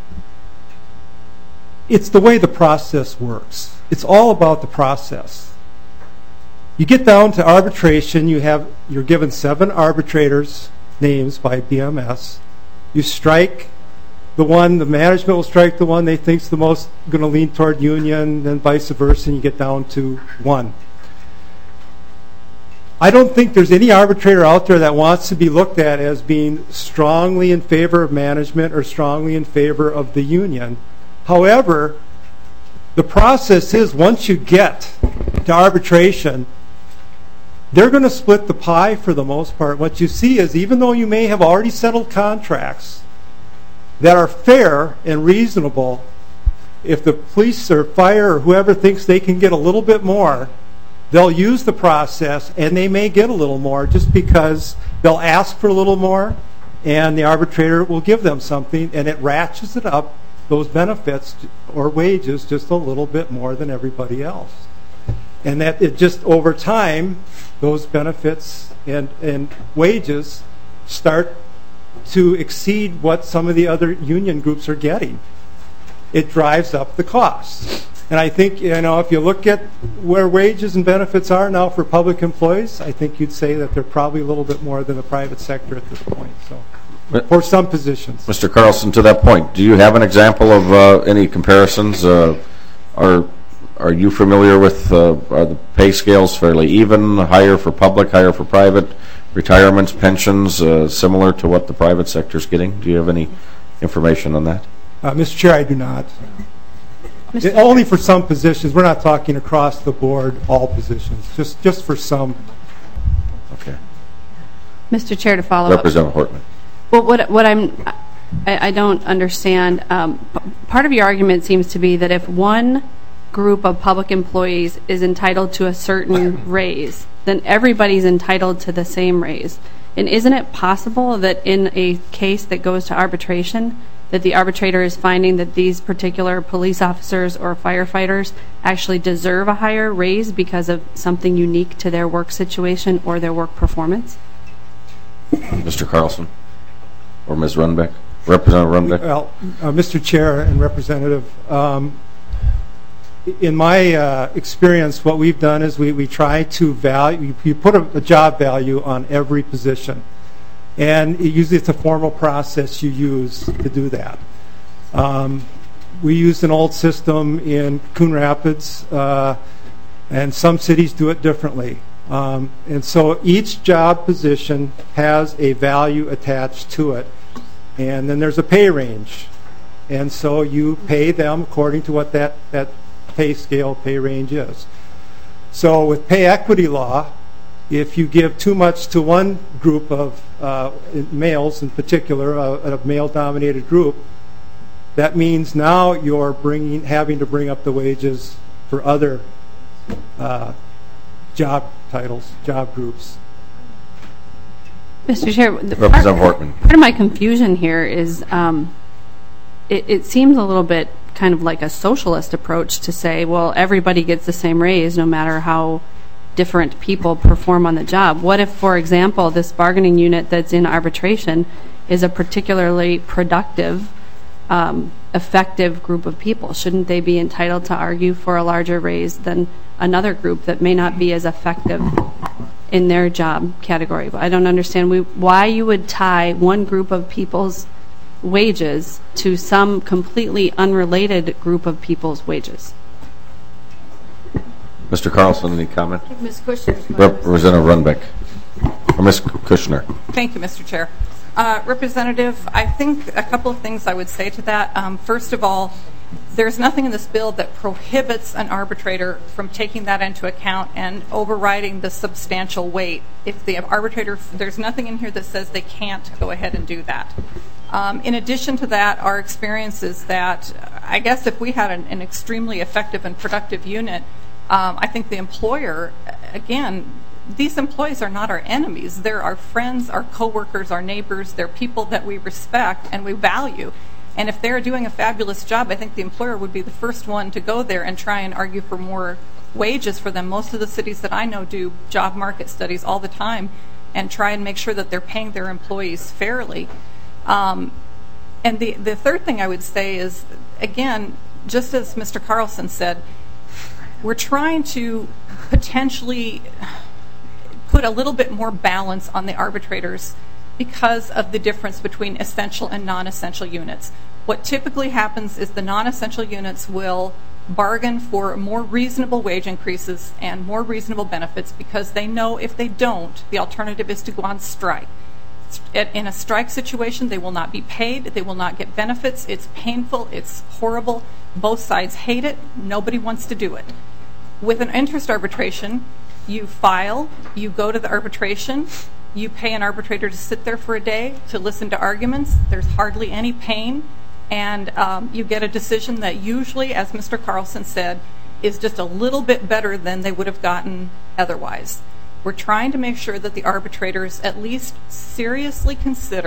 it's the way the process works. It's all about the process. You get down to arbitration, you have, you're given seven arbitrators' names by B M S. You strike the one, the management will strike the one they think's the most going to lean toward union, then vice versa, and you get down to one. I don't think there's any arbitrator out there that wants to be looked at as being strongly in favor of management or strongly in favor of the union. However, the process is once you get to arbitration, they're going to split the pie for the most part. What you see is even though you may have already settled contracts that are fair and reasonable, if the police or fire or whoever thinks they can get a little bit more, they'll use the process and they may get a little more just because they'll ask for a little more and the arbitrator will give them something, and it ratchets it up, those benefits or wages, just a little bit more than everybody else. And that it just, over time, those benefits and, and wages start to exceed what some of the other union groups are getting. It drives up the costs. And I think, you know, if you look at where wages and benefits are now for public employees, I think you'd say that they're probably a little bit more than the private sector at this point. So, for some positions. Mister Carlson, to that point, do you have an example of uh, any comparisons? Uh, are are you familiar with uh, are the pay scales fairly even, higher for public, higher for private, retirements, pensions, uh, similar to what the private sector is getting? Do you have any information on that? Uh, Mister Chair, I do not. It, only for some positions. We're not talking across the board, all positions. Just just for some. Okay. Mister Chair, to follow Representative up. Hortman. Well, what what I'm I, I don't understand. Um, p- part of your argument seems to be that if one group of public employees is entitled to a certain raise, then everybody's entitled to the same raise. And isn't it possible that in a case that goes to arbitration, that the arbitrator is finding that these particular police officers or firefighters actually deserve a higher raise because of something unique to their work situation or their work performance? Mister Carlson or Miz Runbeck? Representative Runbeck? Well, uh, Mister Chair and Representative, um, in my uh, experience, what we've done is we, we try to value, you put a, a job value on every position. And it, usually it's a formal process you use to do that. Um, we used an old system in Coon Rapids, uh, and some cities do it differently. Um, and so each job position has a value attached to it. And then there's a pay range. And so you pay them according to what that, that pay scale, pay range is. So with pay equity law, if you give too much to one group of uh, males in particular, a, a male-dominated group, that means now you're bringing, having to bring up the wages for other uh, job titles, job groups. Mister Chair, the Representative part, Hortman. part of my confusion here is um, it, it seems a little bit kind of like a socialist approach to say, well, everybody gets the same raise no matter how different people perform on the job. What if, for example, this bargaining unit that's in arbitration is a particularly productive, um, effective group of people? Shouldn't they be entitled to argue for a larger raise than another group that may not be as effective in their job category? But I don't understand we, why you would tie one group of people's wages to some completely unrelated group of people's wages. Mister Carlson, any comment? Miz Kushner. Representative Runbeck. Or Miz Kushner. Thank you, Mister Chair. Uh, Representative, I think a couple of things I would say to that. Um, first of all, there's nothing in this bill that prohibits an arbitrator from taking that into account and overriding the substantial weight. If the arbitrator, there's nothing in here that says they can't go ahead and do that. Um, in addition to that, our experience is that I guess if we had an, an extremely effective and productive unit, um, I think the employer, again, these employees are not our enemies. They're our friends, our coworkers, our neighbors. They're people that we respect and we value. And if they're doing a fabulous job, I think the employer would be the first one to go there and try and argue for more wages for them. Most of the cities that I know do job market studies all the time and try and make sure that they're paying their employees fairly. Um, and the, the third thing I would say is, again, just as Mister Carlson said, we're trying to potentially put a little bit more balance on the arbitrators because of the difference between essential and non-essential units. What typically happens is the non-essential units will bargain for more reasonable wage increases and more reasonable benefits because they know if they don't, the alternative is to go on strike. In a strike situation, they will not be paid, they will not get benefits, it's painful, it's horrible, both sides hate it, nobody wants to do it. With an interest arbitration, you file, you go to the arbitration, you pay an arbitrator to sit there for a day to listen to arguments, there's hardly any pain, and um, you get a decision that usually, as Mister Carlson said, is just a little bit better than they would have gotten otherwise. We're trying to make sure that the arbitrators at least seriously consider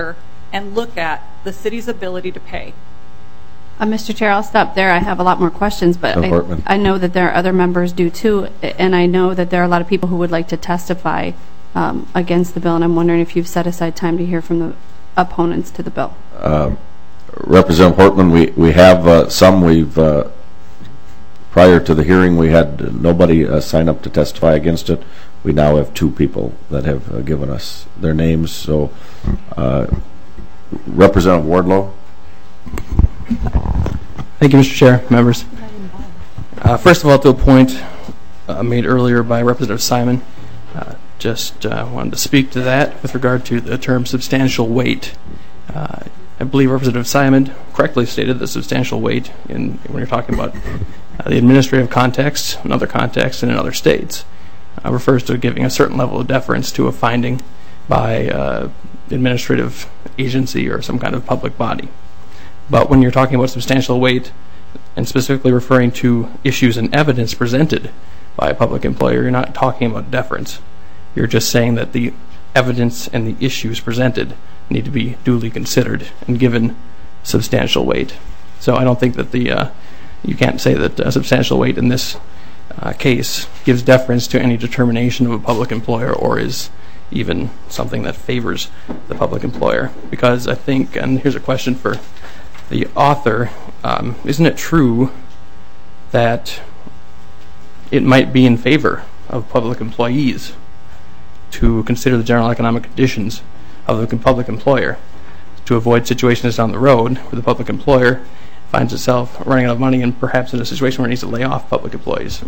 and look at the city's ability to pay. Uh, Mister Chair, I'll stop there. I have a lot more questions, but I, I know that there are other members do too, and I know that there are a lot of people who would like to testify um, against the bill, and I'm wondering if you've set aside time to hear from the opponents to the bill. Uh, Representative Hortman, we, we have uh, some. We've uh, prior to the hearing, we had nobody uh, sign up to testify against it. We now have two people that have uh, given us their names. So, uh, Representative Wardlow. Thank you, Mister Chair, members. Uh, first of all, to a point uh, made earlier by Representative Simon, uh, just uh, wanted to speak to that with regard to the term substantial weight. Uh, I believe Representative Simon correctly stated that substantial weight in when you're talking about uh, the administrative context, another context, and in other states, uh, refers to giving a certain level of deference to a finding by uh, administrative agency or some kind of public body. But when you're talking about substantial weight and specifically referring to issues and evidence presented by a public employer, you're not talking about deference. You're just saying that the evidence and the issues presented need to be duly considered and given substantial weight. So I don't think that the uh, you can't say that uh, substantial weight in this uh, case gives deference to any determination of a public employer or is even something that favors the public employer. Because I think, and here's a question for the author, um, isn't it true that it might be in favor of public employees to consider the general economic conditions of the public employer to avoid situations down the road where the public employer finds itself running out of money and perhaps in a situation where it needs to lay off public employees?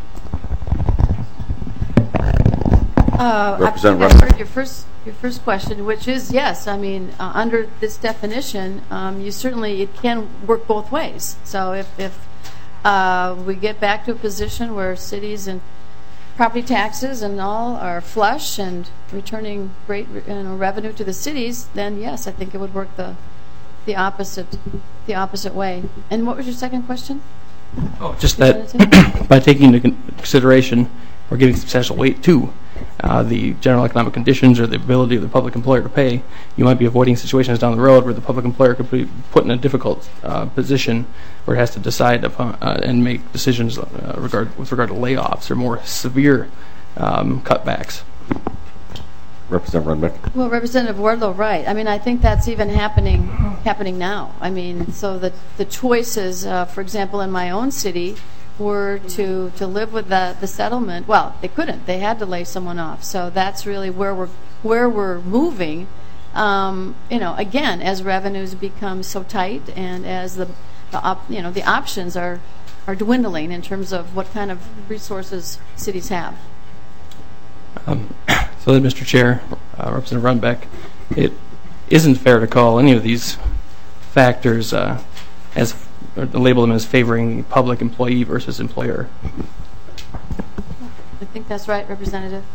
Uh, I think I heard your first your first question, which is yes. I mean, uh, under this definition, um, you certainly it can work both ways. So if if uh, we get back to a position where cities and property taxes and all are flush and returning great you know, revenue to the cities, then yes, I think it would work the the opposite the opposite way. And what was your second question? Oh, just that by taking into consideration or giving substantial weight to uh, the general economic conditions or the ability of the public employer to pay, you might be avoiding situations down the road where the public employer could be put in a difficult uh, position where it has to decide upon uh, and make decisions uh, regard, with regard to layoffs or more severe um, cutbacks. Representative Runbeck. Well, Representative Wardlow, right. I mean, I think that's even happening happening now. I mean, so the the choices, uh, for example, in my own city, were to to live with the the settlement. Well, they couldn't. They had to lay someone off. So that's really where we're where we're moving. Um, you know, again, as revenues become so tight, and as the the op, you know the options are are dwindling in terms of what kind of resources cities have. Um, so that, Mister Chair, uh, Representative Runbeck, it isn't fair to call any of these factors uh, as or to label them as favoring the public employee versus employer. I think that's right, Representative.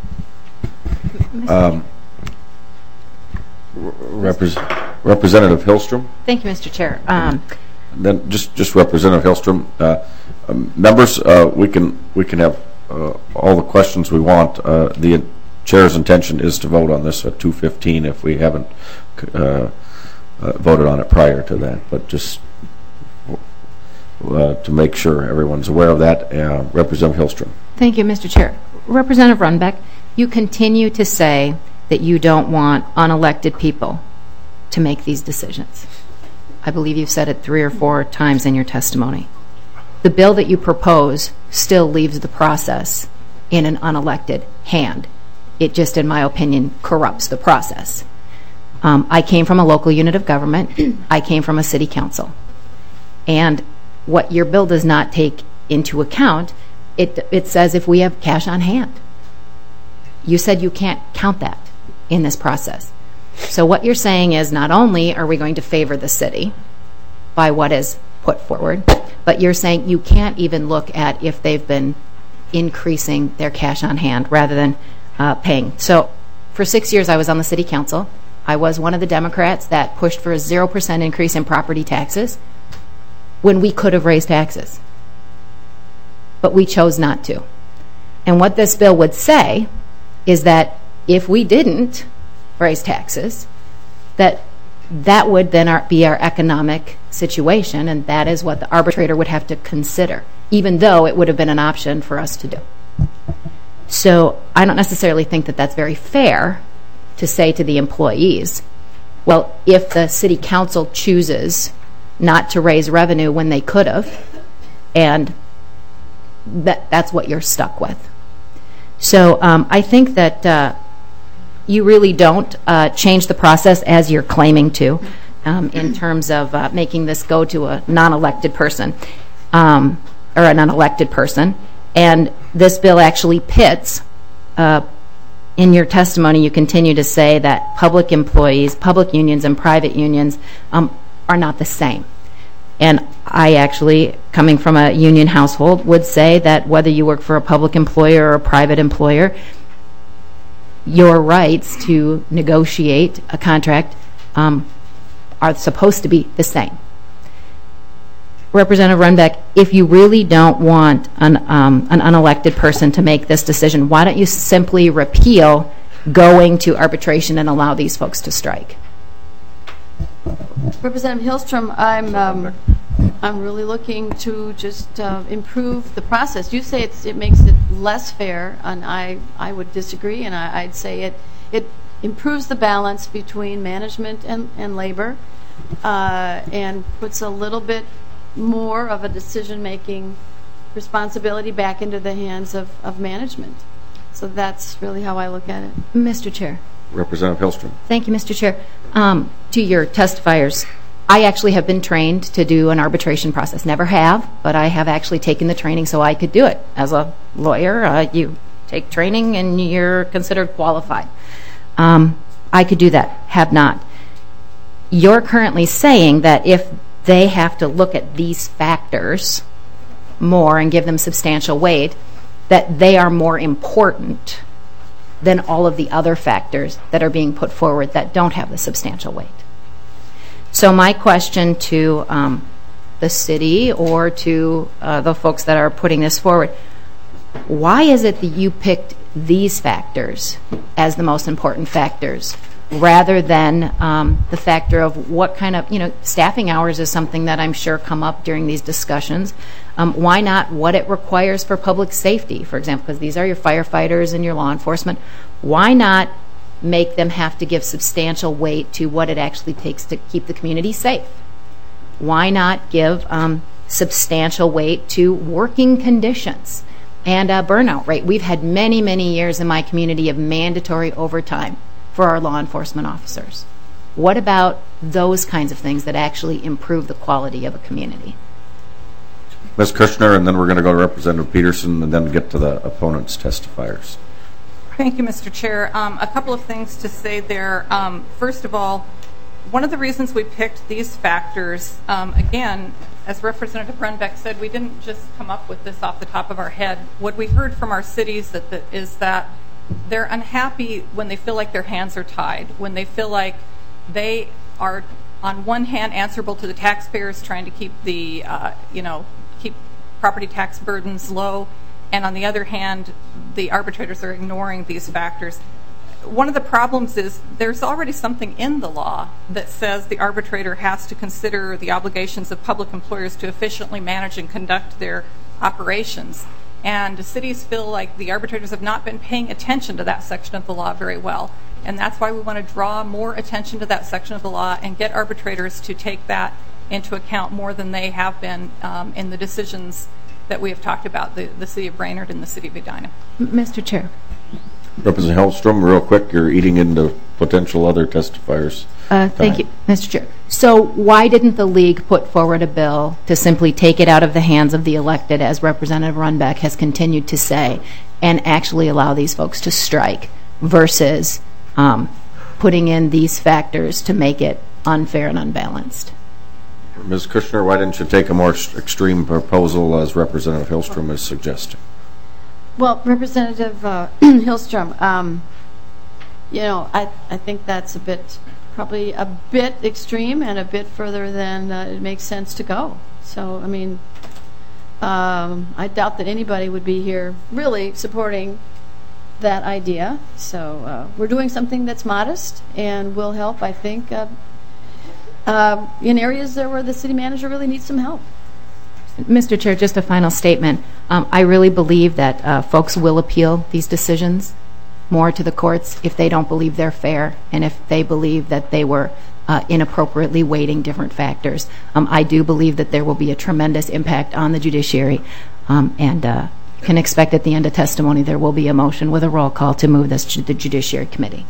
Um, Repres Representative Hillstrom. Thank you, Mister Chair. Um, then just just Representative Hillstrom. Uh, um, members, uh, we can we can have uh, all the questions we want. Uh, the chair's intention is to vote on this at two fifteen if we haven't uh, uh, voted on it prior to that. But just uh, to make sure everyone's aware of that, uh, Representative Hillstrom. Thank you, Mister Chair. Representative Runbeck, you continue to say that you don't want unelected people to make these decisions. I believe you've said it three or four times in your testimony. The bill that you propose still leaves the process in an unelected hand. It just, in my opinion, corrupts the process. Um, I came from a local unit of government. I came from a city council. And what your bill does not take into account, it, it says if we have cash on hand. You said you can't count that in this process. So what you're saying is not only are we going to favor the city by what is put forward, but you're saying you can't even look at if they've been increasing their cash on hand rather than uh, paying. So for six years I was on the city council. I was one of the Democrats that pushed for a zero percent increase in property taxes when we could have raised taxes. But we chose not to. And what this bill would say is that if we didn't raise taxes, that that would then our, be our economic situation, and that is what the arbitrator would have to consider, even though it would have been an option for us to do. So I don't necessarily think that that's very fair to say to the employees, well, if the city council chooses not to raise revenue when they could have, and that that's what you're stuck with. So um, I think that uh, you really don't uh, change the process as you're claiming to um, in terms of uh, making this go to a non-elected person um, or a non-elected person. And this bill actually pits, uh, in your testimony you continue to say that public employees, public unions and private unions um, are not the same. And I actually, coming from a union household, would say that whether you work for a public employer or a private employer, your rights to negotiate a contract um, are supposed to be the same. Representative Runbeck, if you really don't want an, um, an unelected person to make this decision, why don't you simply repeal going to arbitration and allow these folks to strike? Representative Hillstrom, I'm um, I'm really looking to just uh, improve the process. You say it's, it makes it less fair, and I I would disagree, and I, I'd say it it improves the balance between management and and labor, uh, and puts a little bit more of a decision-making responsibility back into the hands of, of management. So that's really how I look at it. Mister Chair. Representative Hillstrom. Thank you, Mister Chair. Um, to your testifiers, I actually have been trained to do an arbitration process. Never have, but I have actually taken the training so I could do it. As a lawyer, uh, you take training and you're considered qualified. Um, I could do that, have not. You're currently saying that if they have to look at these factors more and give them substantial weight, that they are more important than all of the other factors that are being put forward that don't have the substantial weight. So my question to um, the city or to uh, the folks that are putting this forward, why is it that you picked these factors as the most important factors rather than um, the factor of what kind of, you know, staffing hours is something that I'm sure come up during these discussions. Um, why not what it requires for public safety, for example, because these are your firefighters and your law enforcement. Why not make them have to give substantial weight to what it actually takes to keep the community safe? Why not give um, substantial weight to working conditions and uh, burnout rate? We've had many, many years in my community of mandatory overtime for our law enforcement officers. What about those kinds of things that actually improve the quality of a community? Miz Kushner, and then we're going to go to Representative Peterson and then get to the opponent's testifiers. Thank you, Mister Chair. Um, a couple of things to say there. Um, first of all, one of the reasons we picked these factors, um, again, as Representative Runbeck said, we didn't just come up with this off the top of our head. What we heard from our cities that the, is that they're unhappy when they feel like their hands are tied, when they feel like they are, on one hand, answerable to the taxpayers, trying to keep the, uh, you know, keep property tax burdens low, and on the other hand, the arbitrators are ignoring these factors. One of the problems is there's already something in the law that says the arbitrator has to consider the obligations of public employers to efficiently manage and conduct their operations. And cities feel like the arbitrators have not been paying attention to that section of the law very well. And that's why we want to draw more attention to that section of the law and get arbitrators to take that into account more than they have been um, in the decisions that we have talked about, the, the city of Brainerd and the city of Edina. Mister Chair. Representative Hillstrom, real quick, you're eating into potential other testifiers. Uh, thank you, Mister Chair. So why didn't the League put forward a bill to simply take it out of the hands of the elected, as Representative Runbeck has continued to say, and actually allow these folks to strike versus um, putting in these factors to make it unfair and unbalanced? Miz Kushner, why didn't you take a more extreme proposal as Representative Hillstrom is suggesting? Well, Representative uh, Hillstrom, um, you know, I, I think that's a bit, probably a bit extreme and a bit further than uh, it makes sense to go. So, I mean, um, I doubt that anybody would be here really supporting that idea. So uh, we're doing something that's modest and will help, I think, uh, uh, in areas there where the city manager really needs some help. Mister Chair, just a final statement. Um, I really believe that uh, folks will appeal these decisions more to the courts if they don't believe they're fair and if they believe that they were uh, inappropriately weighting different factors. Um, I do believe that there will be a tremendous impact on the judiciary, um, and uh, you can expect at the end of testimony there will be a motion with a roll call to move this to the Judiciary Committee.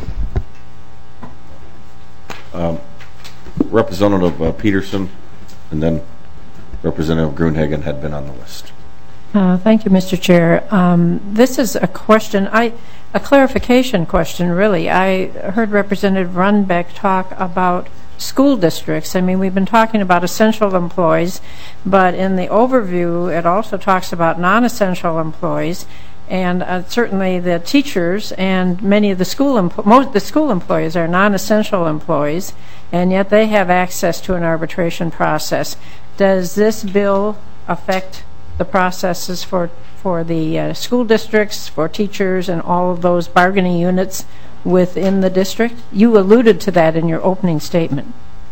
Um, Representative uh, Peterson and then Representative Gruenhagen had been on the list. Uh, thank you, Mister Chair. Um, this is a question, I, a clarification question, really. I heard Representative Runbeck talk about school districts. I mean, we've been talking about essential employees, but in the overview, it also talks about non-essential employees, and uh, certainly the teachers and many of the school empl- most the school employees are non-essential employees, and yet they have access to an arbitration process. Does this bill affect the processes for for the uh, school districts, for teachers, and all of those bargaining units within the district? You alluded to that in your opening statement.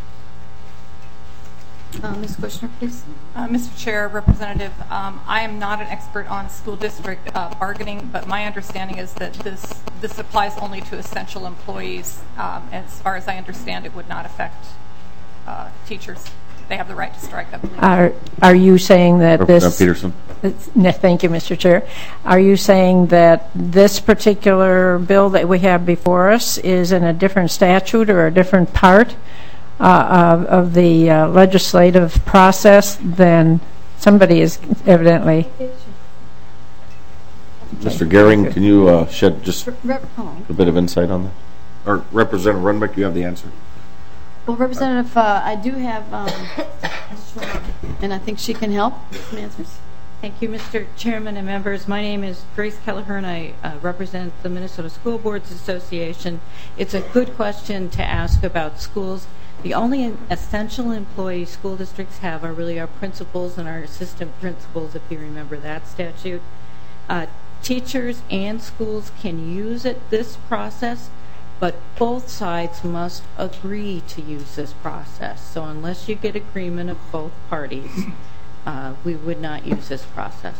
Uh, Miz Kushner, please. Uh, Mister Chair, Representative, um, I am not an expert on school district uh, bargaining, but my understanding is that this this applies only to essential employees. Um, as far as I understand, it would not affect uh, teachers. They have the right to strike, I believe. Are, are you saying that Representative this... Peterson. Thank you, Mister Chair. Are you saying that this particular bill that we have before us is in a different statute or a different part uh, of, of the uh, legislative process than somebody is evidently... Mister Gehring, can you uh, shed just Rep oh. a bit of insight on that? Or Representative Runbeck, you have the answer. Well, Representative, uh, I do have, um, and I think she can help some answers. Thank you, Mister Chairman and members. My name is Grace Kelleher, and I uh, represent the Minnesota School Boards Association. It's a good question to ask about schools. The only essential employees school districts have are really our principals and our assistant principals, if you remember that statute. Uh, teachers and schools can use it, this process, but both sides must agree to use this process. So unless you get agreement of both parties, uh, we would not use this process.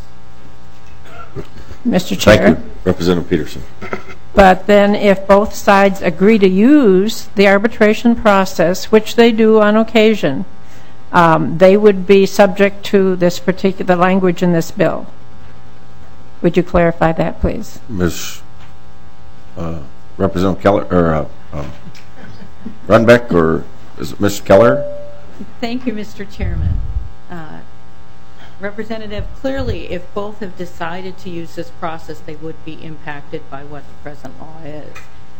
Mister Chair. Thank you, Representative Peterson. But then if both sides agree to use the arbitration process, which they do on occasion, um, they would be subject to this particular language in this bill. Would you clarify that, please? Miz Uh, Representative Keller, or uh, um, Runbeck, or is it Miz Keller? Thank you, Mister Chairman. Uh, Representative, clearly, if both have decided to use this process, they would be impacted by what the present law is.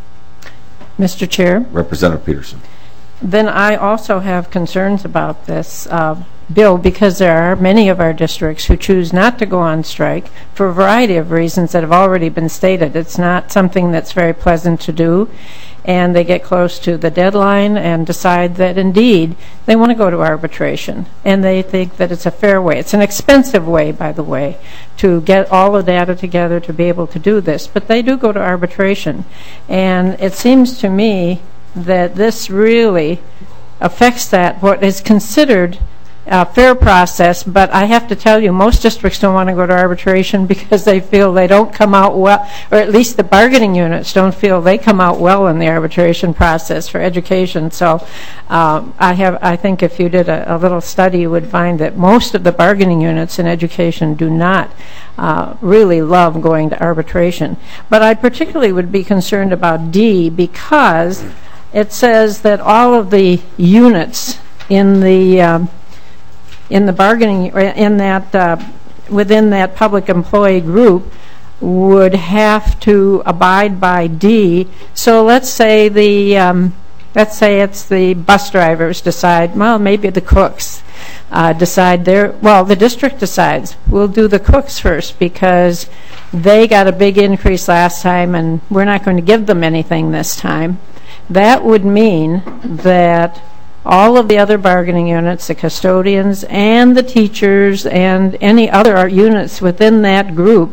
Mister Chair? Representative Peterson. Then I also have concerns about this uh, bill because there are many of our districts who choose not to go on strike for a variety of reasons that have already been stated. It's not something that's very pleasant to do, and they get close to the deadline and decide that indeed they want to go to arbitration, and they think that it's a fair way. It's an expensive way, by the way, to get all the data together to be able to do this, but they do go to arbitration. And it seems to me that this really affects that, what is considered a fair process, but I have to tell you, most districts don't want to go to arbitration because they feel they don't come out well, or at least the bargaining units don't feel they come out well in the arbitration process for education. So um, I have, I think if you did a, a little study, you would find that most of the bargaining units in education do not uh, really love going to arbitration. But I particularly would be concerned about D because it says that all of the units in the um, in the bargaining, in that, uh, within that public employee group would have to abide by D. So let's say the, um, let's say it's the bus drivers decide, well, maybe the cooks uh, decide they're, well, the district decides, we'll do the cooks first because they got a big increase last time and we're not going to give them anything this time. That would mean that all of the other bargaining units, the custodians and the teachers and any other units within that group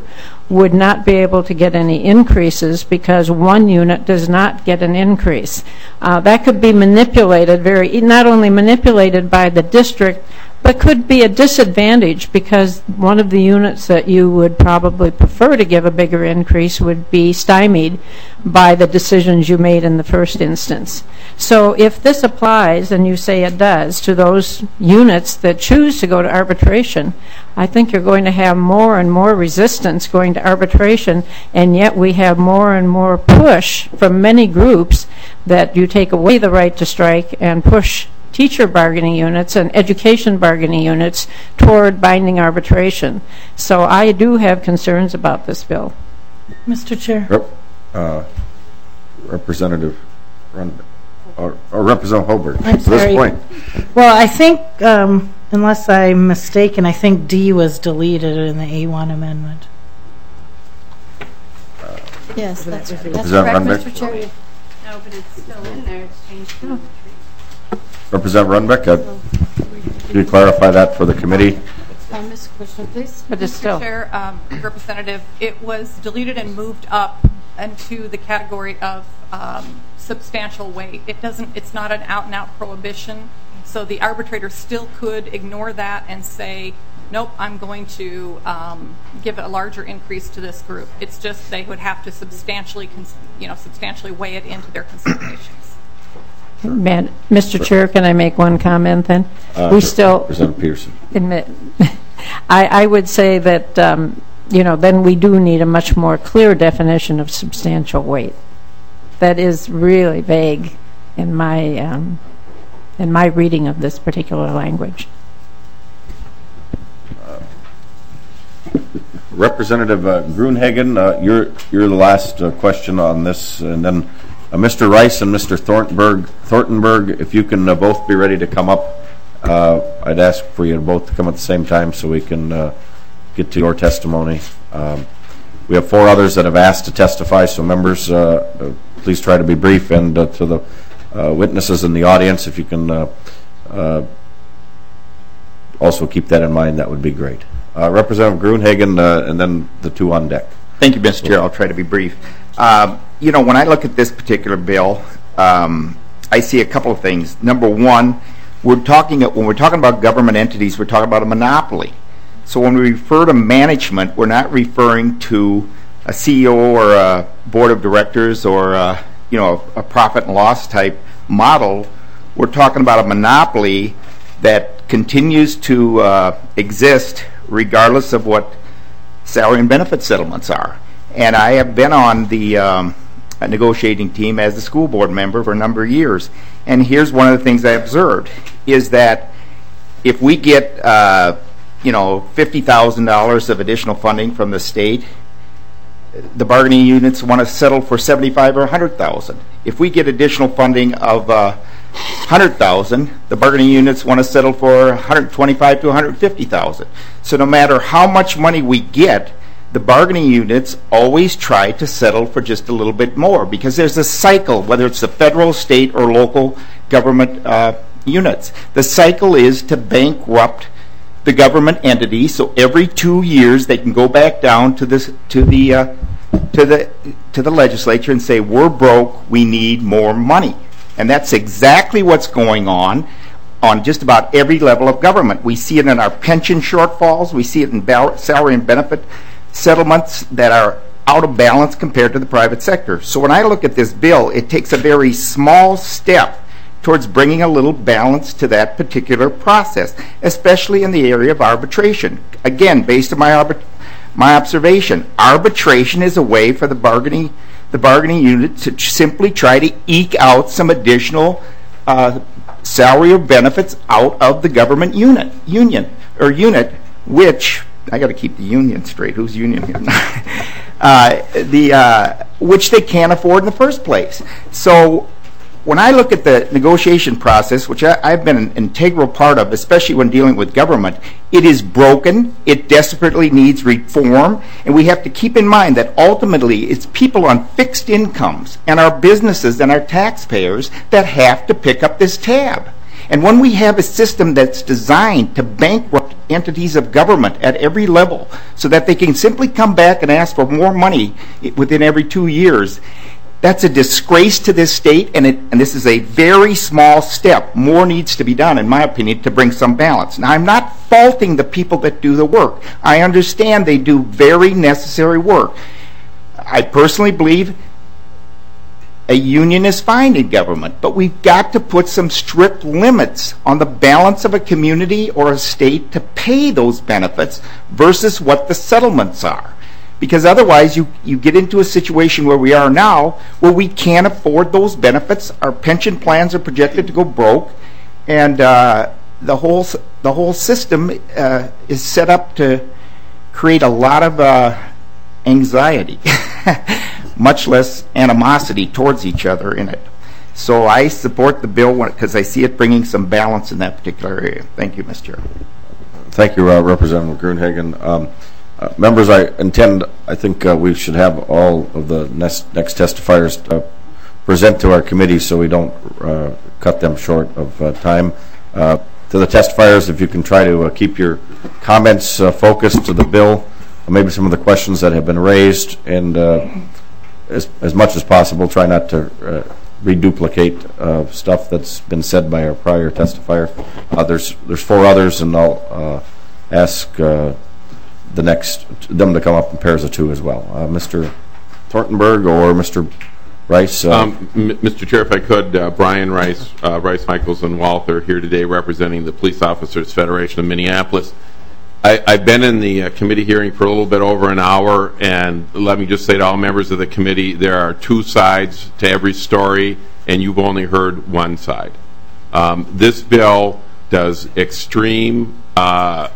would not be able to get any increases because one unit does not get an increase. Uh, that could be manipulated, very not only manipulated by the district, but could be a disadvantage because one of the units that you would probably prefer to give a bigger increase would be stymied by the decisions you made in the first instance. So if this applies, and you say it does, to those units that choose to go to arbitration, I think you're going to have more and more resistance going to arbitration, and yet we have more and more push from many groups that you take away the right to strike and push teacher bargaining units and education bargaining units toward binding arbitration. So I do have concerns about this bill. Mister Chair. Rep, uh, Representative Run, or, or Representative Holberg. I'm to sorry. this point. Well, I think, um, unless I'm mistaken, I think D was deleted in the A one amendment. Uh, Yes, that's, that's correct, Runbeck? Mister Chair. No, but it's still in there. It's changed to Representative Runbeck, uh, could you clarify that for the committee? Uh, Miz Kushner, please. But it's still. Mister Chair, um, Representative, it was deleted and moved up into the category of um, substantial weight. It doesn't. It's not an out-and-out prohibition. So the arbitrator still could ignore that and say, nope, I'm going to um, give a larger increase to this group. It's just they would have to substantially, you know, substantially weigh it into their considerations. Man, Mister Chair, can I make one comment then? Uh, we still Representative Peterson. admit. I, I would say that um, you know then we do need a much more clear definition of substantial weight. That is really vague in my um, in my reading of this particular language. Uh, Representative uh, Gruenhagen, uh, you're you're the last uh, question on this, and then uh, Mister Rice and Mister Thorntonberg. Thorntonberg, if you can uh, both be ready to come up, uh, I'd ask for you to both to come at the same time so we can uh, get to your testimony. Um, we have four others that have asked to testify, so members, uh, uh, please try to be brief, and uh, to the uh, witnesses in the audience, if you can uh, uh, also keep that in mind, that would be great. Uh, Representative Gruenhagen, uh, and then the two on deck. Thank you, Mister Chair. I'll try to be brief. Uh, you know, when I look at this particular bill, um, I see a couple of things. Number one, we're talking when we're talking about government entities, we're talking about a monopoly. So when we refer to management, we're not referring to a C E O or a board of directors or a, you know a, a profit and loss type model. We're talking about a monopoly that continues to uh, exist regardless of what salary and benefit settlements are. And I have been on the um, negotiating team as a school board member for a number of years. And here's one of the things I observed is that if we get uh, you know fifty thousand dollars of additional funding from the state, the bargaining units want to settle for seventy-five or one hundred thousand. If we get additional funding of uh, one hundred thousand, the bargaining units want to settle for one hundred twenty-five to one hundred fifty thousand. So no matter how much money we get, the bargaining units always try to settle for just a little bit more because there's a cycle, whether it's the federal, state, or local government uh, units. The cycle is to bankrupt the government entity, so every two years they can go back down to this to the uh, to the to the legislature and say, we're broke, we need more money. And that's exactly what's going on on just about every level of government. We see it in our pension shortfalls. We see it in salary and benefit settlements that are out of balance compared to the private sector. So when I look at this bill, it takes a very small step towards bringing a little balance to that particular process, especially in the area of arbitration. Again, based on my arbit my observation, arbitration is a way for the bargaining the bargaining unit to simply try to eke out some additional uh, salary or benefits out of the government unit, union or unit, which I got to keep the union straight. Who's union here? uh, the uh, which they can't afford in the first place. So when I look at the negotiation process, which I, I've been an integral part of, especially when dealing with government, it is broken. It desperately needs reform. And we have to keep in mind that ultimately it's people on fixed incomes and our businesses and our taxpayers that have to pick up this tab. And when we have a system that's designed to bankrupt entities of government at every level so that they can simply come back and ask for more money within every two years. That's a disgrace to this state, and, it, and this is a very small step. More needs to be done, in my opinion, to bring some balance. Now, I'm not faulting the people that do the work. I understand they do very necessary work. I personally believe a union is fine in government, but we've got to put some strict limits on the balance of a community or a state to pay those benefits versus what the settlements are. Because otherwise you, you get into a situation where we are now where we can't afford those benefits. Our pension plans are projected to go broke, and uh, the whole the whole system uh, is set up to create a lot of uh, anxiety, much less animosity towards each other in it. So I support the bill because I see it bringing some balance in that particular area. Thank you, Mister Chair. Thank you, uh, Representative Gruenhagen. Um, Uh, members, I intend, I think uh, we should have all of the next, next testifiers uh, present to our committee so we don't uh, cut them short of uh, time. Uh, to the testifiers, if you can try to uh, keep your comments uh, focused to the bill, maybe some of the questions that have been raised, and uh, as, as much as possible, try not to uh, reduplicate uh, stuff that's been said by our prior testifier. Uh, there's, there's four others, and I'll uh, ask uh, the next, them to come up in pairs of two as well. Uh, Mister Thorntonberg or Mister Rice? Uh, um, Mister Chair, if I could, uh, Brian Rice, uh, Rice, Michaels, and Walther here today representing the Police Officers Federation of Minneapolis. I, I've been in the uh, committee hearing for a little bit over an hour, and let me just say to all members of the committee, there are two sides to every story, and you've only heard one side. Um, this bill does extreme uh,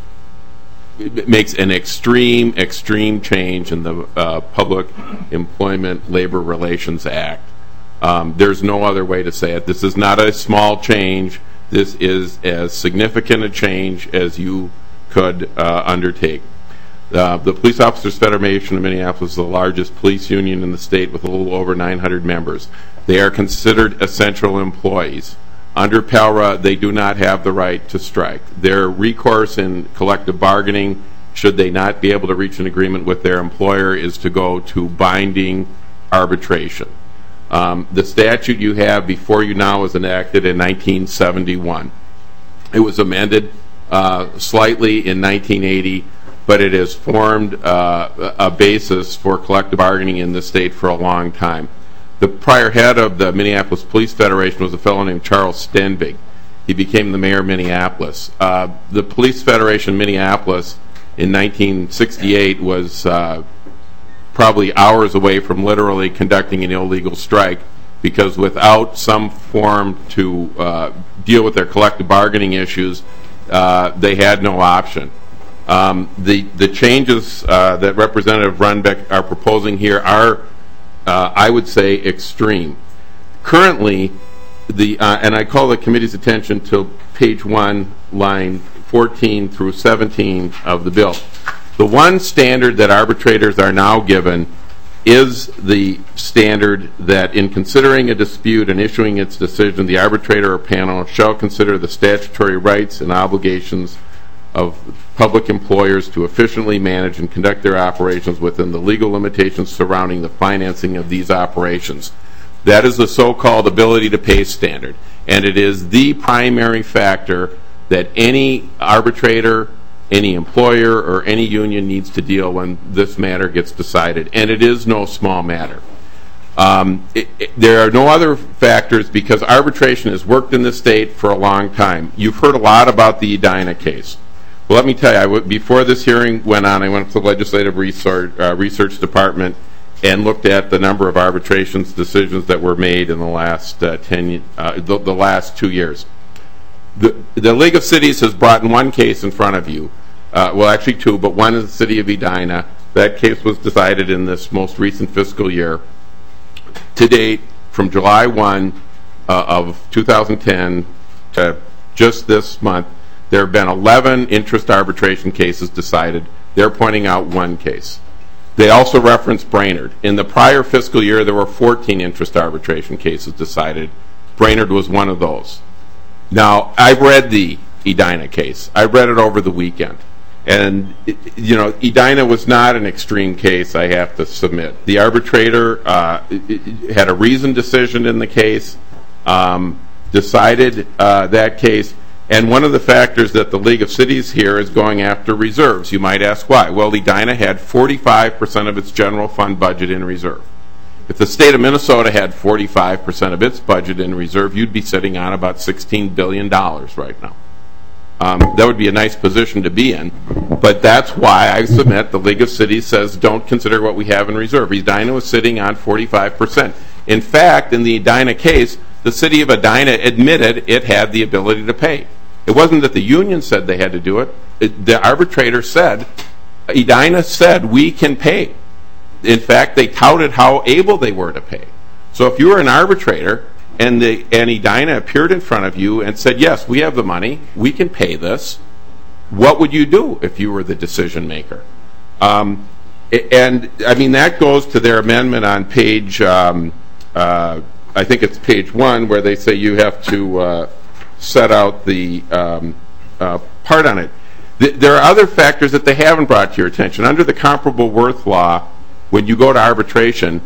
It makes an extreme, extreme change in the uh, Public Employment Labor Relations Act. Um, there's no other way to say it. This is not a small change. This is as significant a change as you could uh, undertake. Uh, the Police Officers Federation of Minneapolis is the largest police union in the state with a little over nine hundred members. They are considered essential employees. Under PALRA, they do not have the right to strike. Their recourse in collective bargaining, should they not be able to reach an agreement with their employer, is to go to binding arbitration. Um, the statute you have before you now was enacted in nineteen seventy-one. It was amended uh, slightly in nineteen eighty, but it has formed uh, a basis for collective bargaining in the state for a long time. The prior head of the Minneapolis Police Federation was a fellow named Charles Stenbig. He became the mayor of Minneapolis. Uh, the Police Federation of Minneapolis in nineteen sixty-eight was uh, probably hours away from literally conducting an illegal strike, because without some form to uh, deal with their collective bargaining issues, uh, they had no option. Um, the, the changes uh, that Representative Runbeck are proposing here are Uh, I would say extreme. Currently, the uh, and I call the committee's attention to page one, line fourteen through seventeen of the bill. The one standard that arbitrators are now given is the standard that in considering a dispute and issuing its decision, the arbitrator or panel shall consider the statutory rights and obligations of public employers to efficiently manage and conduct their operations within the legal limitations surrounding the financing of these operations. That is the so-called ability to pay standard, and it is the primary factor that any arbitrator, any employer, or any union needs to deal when this matter gets decided, and it is no small matter. Um, it, it, there are no other factors because arbitration has worked in this state for a long time. You've heard a lot about the Edina case. Well, let me tell you, I w before this hearing went on, I went to the Legislative Research, uh, Research Department and looked at the number of arbitrations decisions that were made in the last uh, ten, uh, the, the last two years. The, the League of Cities has brought in one case in front of you, uh, well, actually two, but one is the city of Edina. That case was decided in this most recent fiscal year. To date, from July first uh, of two thousand ten to just this month, there have been eleven interest arbitration cases decided. They're pointing out one case. They also reference Brainerd. In the prior fiscal year, there were fourteen interest arbitration cases decided. Brainerd was one of those. Now, I've read the Edina case. I read it over the weekend. And, you know, Edina was not an extreme case, I have to submit. The arbitrator uh, had a reasoned decision in the case, um, decided uh, that case, and one of the factors that the League of Cities here is going after reserves. You might ask why. Well, Edina had forty-five percent of its general fund budget in reserve. If the state of Minnesota had forty-five percent of its budget in reserve, you'd be sitting on about sixteen billion dollars right now. Um, that would be a nice position to be in, but that's why I submit the League of Cities says don't consider what we have in reserve. Edina was sitting on forty-five percent. In fact, in the Edina case, the city of Edina admitted it had the ability to pay. It wasn't that the union said they had to do it. it the arbitrator said, Edina said we can pay. In fact, they touted how able they were to pay. So if you were an arbitrator and, the, and Edina appeared in front of you and said, yes, we have the money, we can pay this, what would you do if you were the decision maker? Um, and, I mean, that goes to their amendment on page, um, uh, I think it's page one, where they say you have to uh, set out the um, uh, part on it. Th there are other factors that they haven't brought to your attention. Under the comparable worth law, when you go to arbitration,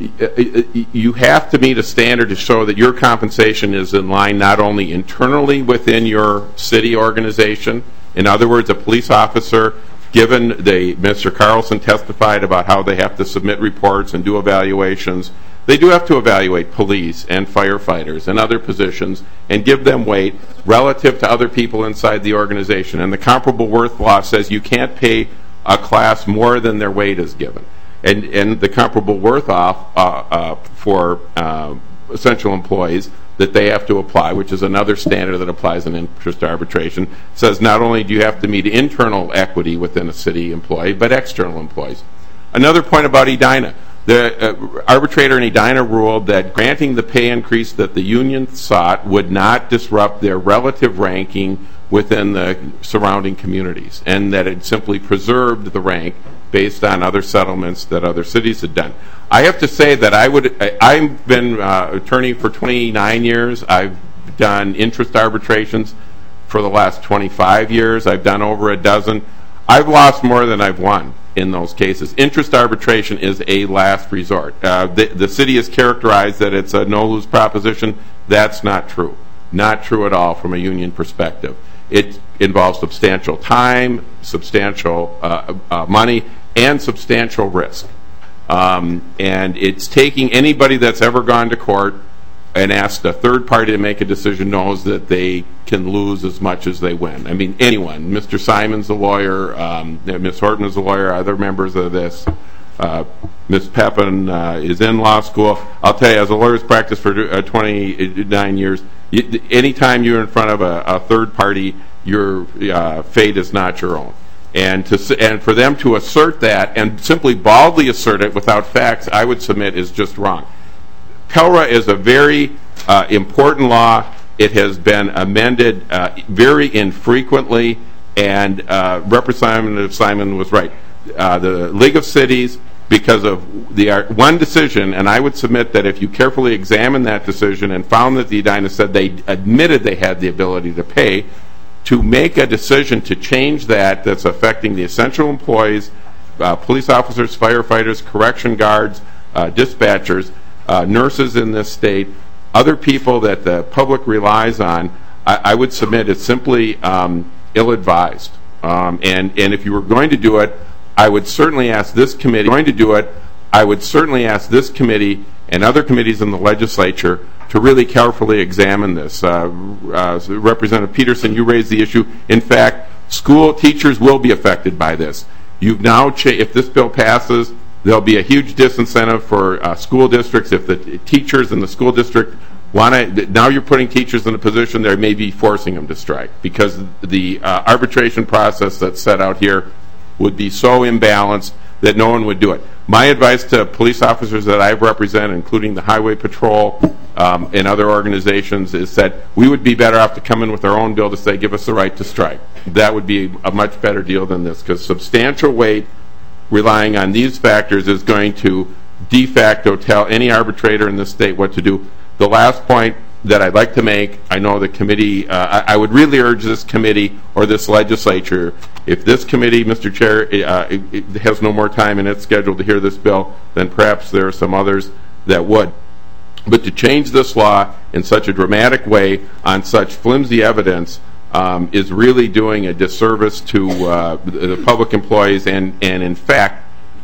you have to meet a standard to show that your compensation is in line not only internally within your city organization. In other words, a police officer, given the Mister Carlson testified about how they have to submit reports and do evaluations, they do have to evaluate police and firefighters and other positions and give them weight relative to other people inside the organization. And the comparable worth law says you can't pay a class more than their weight is given. And, and the comparable worth off uh, uh, for uh, essential employees that they have to apply, which is another standard that applies in interest arbitration, says not only do you have to meet internal equity within a city employee, but external employees. Another point about Edina. The uh, arbitrator in Edina ruled that granting the pay increase that the union sought would not disrupt their relative ranking within the surrounding communities, and that it simply preserved the rank based on other settlements that other cities had done. I have to say that I would, I, I've been uh, attorney for twenty-nine years. I've done interest arbitrations for the last twenty-five years. I've done over a dozen. I've lost more than I've won in those cases. Interest arbitration is a last resort. Uh, the, the city has characterized that it's a no-lose proposition. That's not true. Not true at all from a union perspective. It involves substantial time, substantial uh, uh, money, and substantial risk. Um, and it's taking anybody that's ever gone to court and asked a third party to make a decision knows that they can lose as much as they win. I mean, anyone. Mister Simon's a lawyer. Um, Miz Horton is a lawyer. Other members of this. Uh, Miz Pepin uh, is in law school. I'll tell you, as a lawyer's practice for uh, twenty-nine years, you, anytime you're in front of a, a third party, your uh, fate is not your own. And to and for them to assert that and simply baldly assert it without facts, I would submit is just wrong. PELRA is a very uh, important law. It has been amended uh, very infrequently, and uh, Representative Simon was right. Uh, the League of Cities, because of the uh, one decision, and I would submit that if you carefully examine that decision and found that the Edina said they admitted they had the ability to pay, to make a decision to change that that's affecting the essential employees, uh, police officers, firefighters, correction guards, uh, dispatchers, uh, nurses in this state, other people that the public relies on, I, I would submit it's simply um, ill-advised. Um, and, and if you were going to do it, I would certainly ask this committee, going to do it, I would certainly ask this committee and other committees in the legislature to really carefully examine this. Uh, uh, Representative Peterson, you raised the issue. In fact, school teachers will be affected by this. You've now, cha if this bill passes, there'll be a huge disincentive for uh, school districts. If the teachers in the school district want to, now you're putting teachers in a position they may be forcing them to strike, because the uh, arbitration process that's set out here would be so imbalanced that no one would do it. My advice to police officers that I represent, including the Highway Patrol um, and other organizations, is that we would be better off to come in with our own bill to say, give us the right to strike. That would be a much better deal than this, because substantial weight relying on these factors is going to de facto tell any arbitrator in this state what to do. The last point, that I'd like to make. I know the committee, uh, I, I would really urge this committee or this legislature, if this committee, Mister Chair, uh, it, it has no more time in its schedule to hear this bill, then perhaps there are some others that would. But to change this law in such a dramatic way on such flimsy evidence um, is really doing a disservice to uh, the public employees, and, and in fact,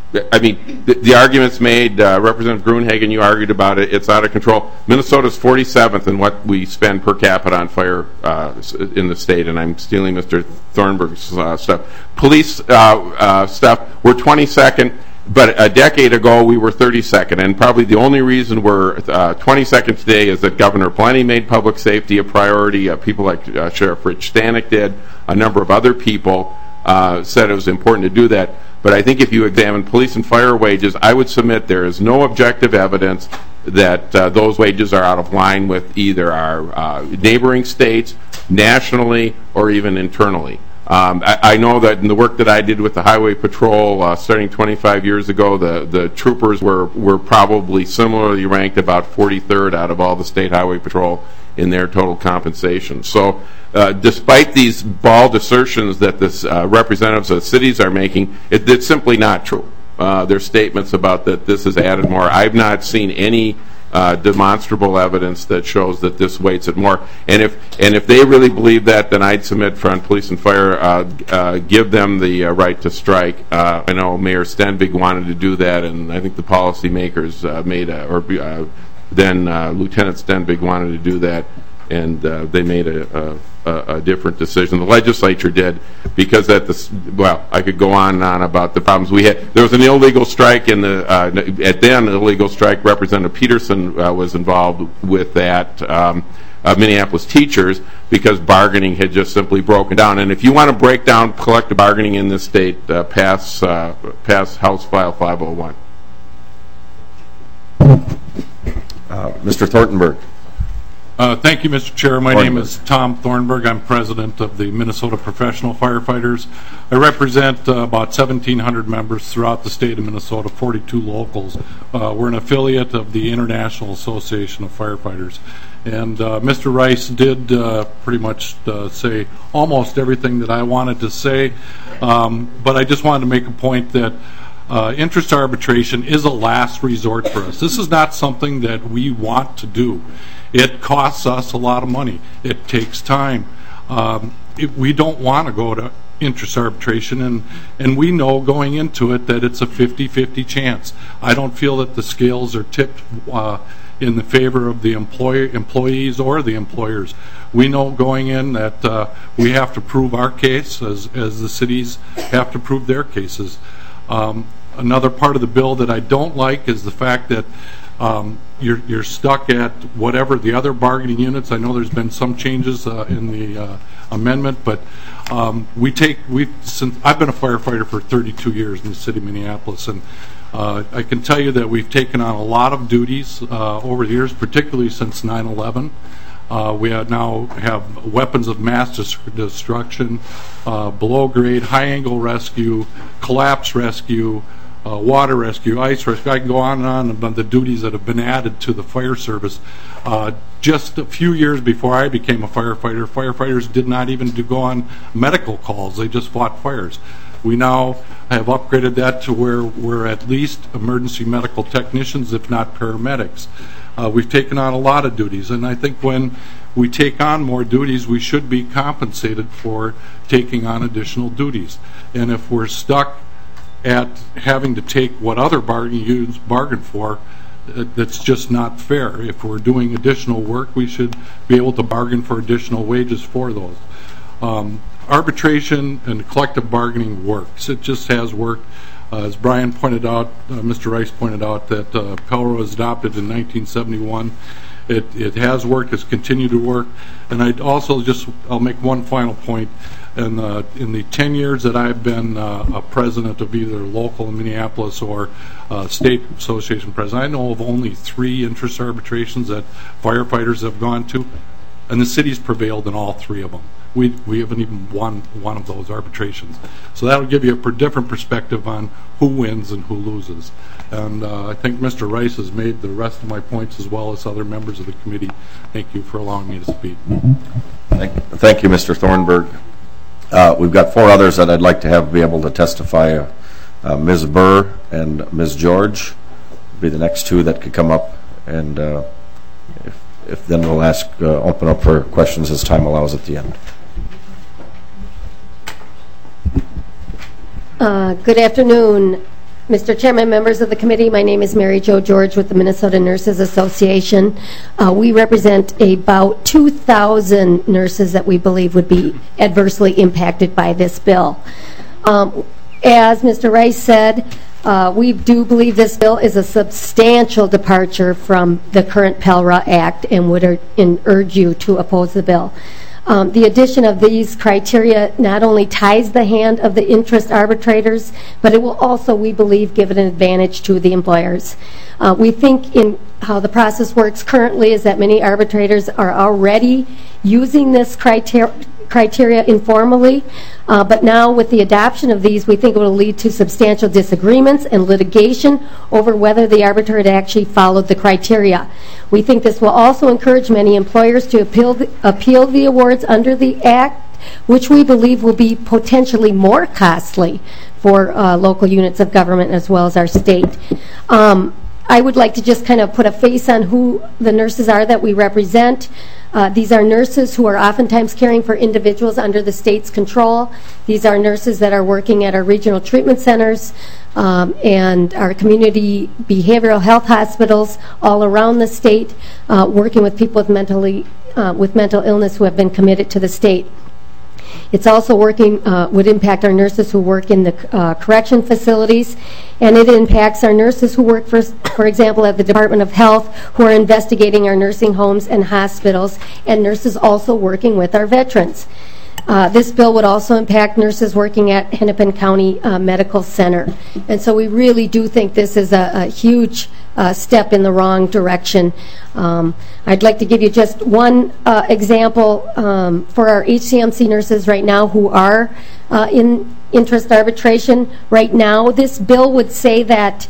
I mean, the, the arguments made, uh, Representative Gruenhagen, you argued about it, it's out of control. Minnesota's forty-seventh in what we spend per capita on fire uh, in the state, and I'm stealing Mister Thornburg's uh, stuff. Police uh, uh, stuff, we're twenty-second, but a decade ago we were thirty-second, and probably the only reason we're uh, twenty-second today is that Governor Plenty made public safety a priority. Uh, people like uh, Sheriff Rich Stanek did, a number of other people uh, said it was important to do that. But I think if you examine police and fire wages, I would submit there is no objective evidence that uh, those wages are out of line with either our uh, neighboring states, nationally, or even internally. Um, I, I know that in the work that I did with the Highway Patrol uh, starting twenty-five years ago, the, the troopers were, were probably similarly ranked about forty-third out of all the state Highway Patrol in their total compensation. So uh, despite these bald assertions that the uh, representatives of cities are making, it, it's simply not true. Uh, their statements about that this has added more. I've not seen any uh, demonstrable evidence that shows that this weights it more. And if and if they really believe that, then I'd submit Front Police and Fire uh, uh, give them the uh, right to strike. Uh, I know Mayor Stenvig wanted to do that, and I think the policymakers uh, made a, or uh, then uh, Lieutenant Stenvig wanted to do that, and uh, they made a, a, a different decision. The legislature did, because at the, well, I could go on and on about the problems we had. There was an illegal strike in the, uh, at then an illegal strike. Representative Peterson uh, was involved with that, um, uh, Minneapolis teachers, because bargaining had just simply broken down. And if you want to break down collective bargaining in this state, uh, pass, uh, pass House File five oh one. Uh, Mister Thornburg. Uh, thank you, Mister Chair. My name is Tom Thornburg. I'm president of the Minnesota Professional Firefighters. I represent uh, about seventeen hundred members throughout the state of Minnesota, forty-two locals. Uh, we're an affiliate of the International Association of Firefighters. And uh, Mister Rice did uh, pretty much uh, say almost everything that I wanted to say. Um, but I just wanted to make a point that Uh, interest arbitration is a last resort for us. This is not something that we want to do. It costs us a lot of money. It takes time. Um, it, we don't want to go to interest arbitration, and, and we know going into it that it's a fifty fifty chance. I don't feel that the scales are tipped uh, in the favor of the employer, employees or the employers. We know going in that uh, we have to prove our case as, as the cities have to prove their cases. Um, Another part of the bill that I don't like is the fact that um, you're, you're stuck at whatever the other bargaining units. I know there's been some changes uh, in the uh, amendment, but um, we take we since I've been a firefighter for thirty-two years in the city of Minneapolis, and uh, I can tell you that we've taken on a lot of duties uh, over the years, particularly since nine eleven. Uh, we have now have weapons of mass destruction, uh, below grade, high angle rescue, collapse rescue, uh, water rescue, ice rescue. I can go on and on about the duties that have been added to the fire service. Uh, just a few years before I became a firefighter, firefighters did not even do go on medical calls. They just fought fires. We now have upgraded that to where we're at least emergency medical technicians, if not paramedics. Uh, we've taken on a lot of duties, and I think when we take on more duties, we should be compensated for taking on additional duties. And if we're stuck at having to take what other bargaining units bargain for, uh, that's just not fair. If we're doing additional work, we should be able to bargain for additional wages for those. Um, arbitration and collective bargaining works. It just has worked. Uh, as Brian pointed out, uh, Mister Rice pointed out, that uh, PELRA was adopted in nineteen seventy-one. It, it has worked, it's continued to work. And I'd also just, I'll make one final point. In the, in the ten years that I've been uh, a president of either local in Minneapolis or uh, state association president, I know of only three interest arbitrations that firefighters have gone to, and the city's prevailed in all three of them. we we haven't even won one of those arbitrations. So that will give you a per different perspective on who wins and who loses. And uh, I think Mister Rice has made the rest of my points as well as other members of the committee. Thank you for allowing me to speak. Thank, thank you, Mister Thornburg. Uh, we've got four others that I'd like to have be able to testify. Uh, uh, Miz Burr and Miz George would be the next two that could come up, and uh, if, if then we'll ask, uh, open up for questions as time allows at the end. Uh, good afternoon, Mister Chairman, members of the committee. My name is Mary Jo George with the Minnesota Nurses Association. Uh, we represent about two thousand nurses that we believe would be adversely impacted by this bill. Um, as Mister Rice said, uh, we do believe this bill is a substantial departure from the current Pell Act and would ur in urge you to oppose the bill. Um, the addition of these criteria not only ties the hand of the interest arbitrators, but it will also, we believe, give an advantage to the employers. Uh, we think in how the process works currently is that many arbitrators are already using this criteria criteria informally, uh, but now with the adoption of these, we think it will lead to substantial disagreements and litigation over whether the arbitrator actually followed the criteria. We think this will also encourage many employers to appeal the, appeal the awards under the Act, which we believe will be potentially more costly for uh, local units of government as well as our state. Um, I would like to just kind of put a face on who the nurses are that we represent. Uh, these are nurses who are oftentimes caring for individuals under the state's control. These are nurses that are working at our regional treatment centers um, and our community behavioral health hospitals all around the state, uh, working with people with mentally uh, with mental illness who have been committed to the state. It's also working, uh, would impact our nurses who work in the uh, correction facilities, and it impacts our nurses who work, for, for example, at the Department of Health, who are investigating our nursing homes and hospitals, and nurses also working with our veterans. Uh, this bill would also impact nurses working at Hennepin County uh, Medical Center. And so we really do think this is a, a huge uh, step in the wrong direction. Um, I'd like to give you just one uh, example um, for our H C M C nurses right now who are uh, in interest arbitration. Right now, this bill would say that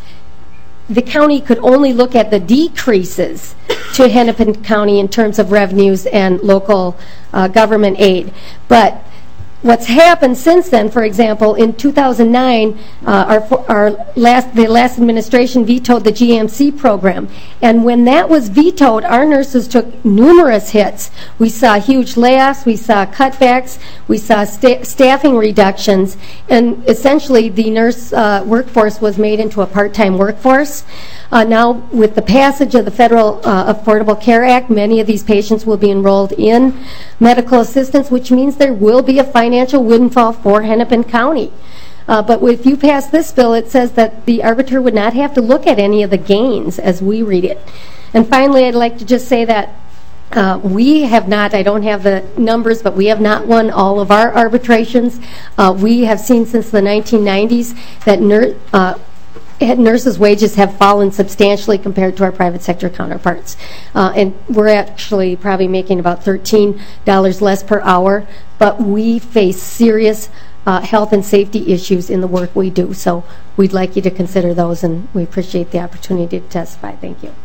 the county could only look at the decreases to Hennepin County in terms of revenues and local uh, government aid. But what's happened since then, for example, in two thousand nine, uh, our, our last, the last administration vetoed the G M C program. And when that was vetoed, our nurses took numerous hits. We saw huge layoffs, we saw cutbacks, we saw sta staffing reductions, and essentially the nurse uh, workforce was made into a part-time workforce. Uh, now, with the passage of the Federal uh, Affordable Care Act, many of these patients will be enrolled in medical assistance, which means there will be a financial windfall for Hennepin County. Uh, but if you pass this bill, it says that the arbiter would not have to look at any of the gains as we read it. And finally, I'd like to just say that uh, we have not, I don't have the numbers, but we have not won all of our arbitrations. Uh, we have seen since the nineteen nineties that nurse uh, nurses' wages have fallen substantially compared to our private sector counterparts. Uh, and we're actually probably making about thirteen dollars less per hour, but we face serious uh, health and safety issues in the work we do. So we'd like you to consider those, and we appreciate the opportunity to testify. Thank you.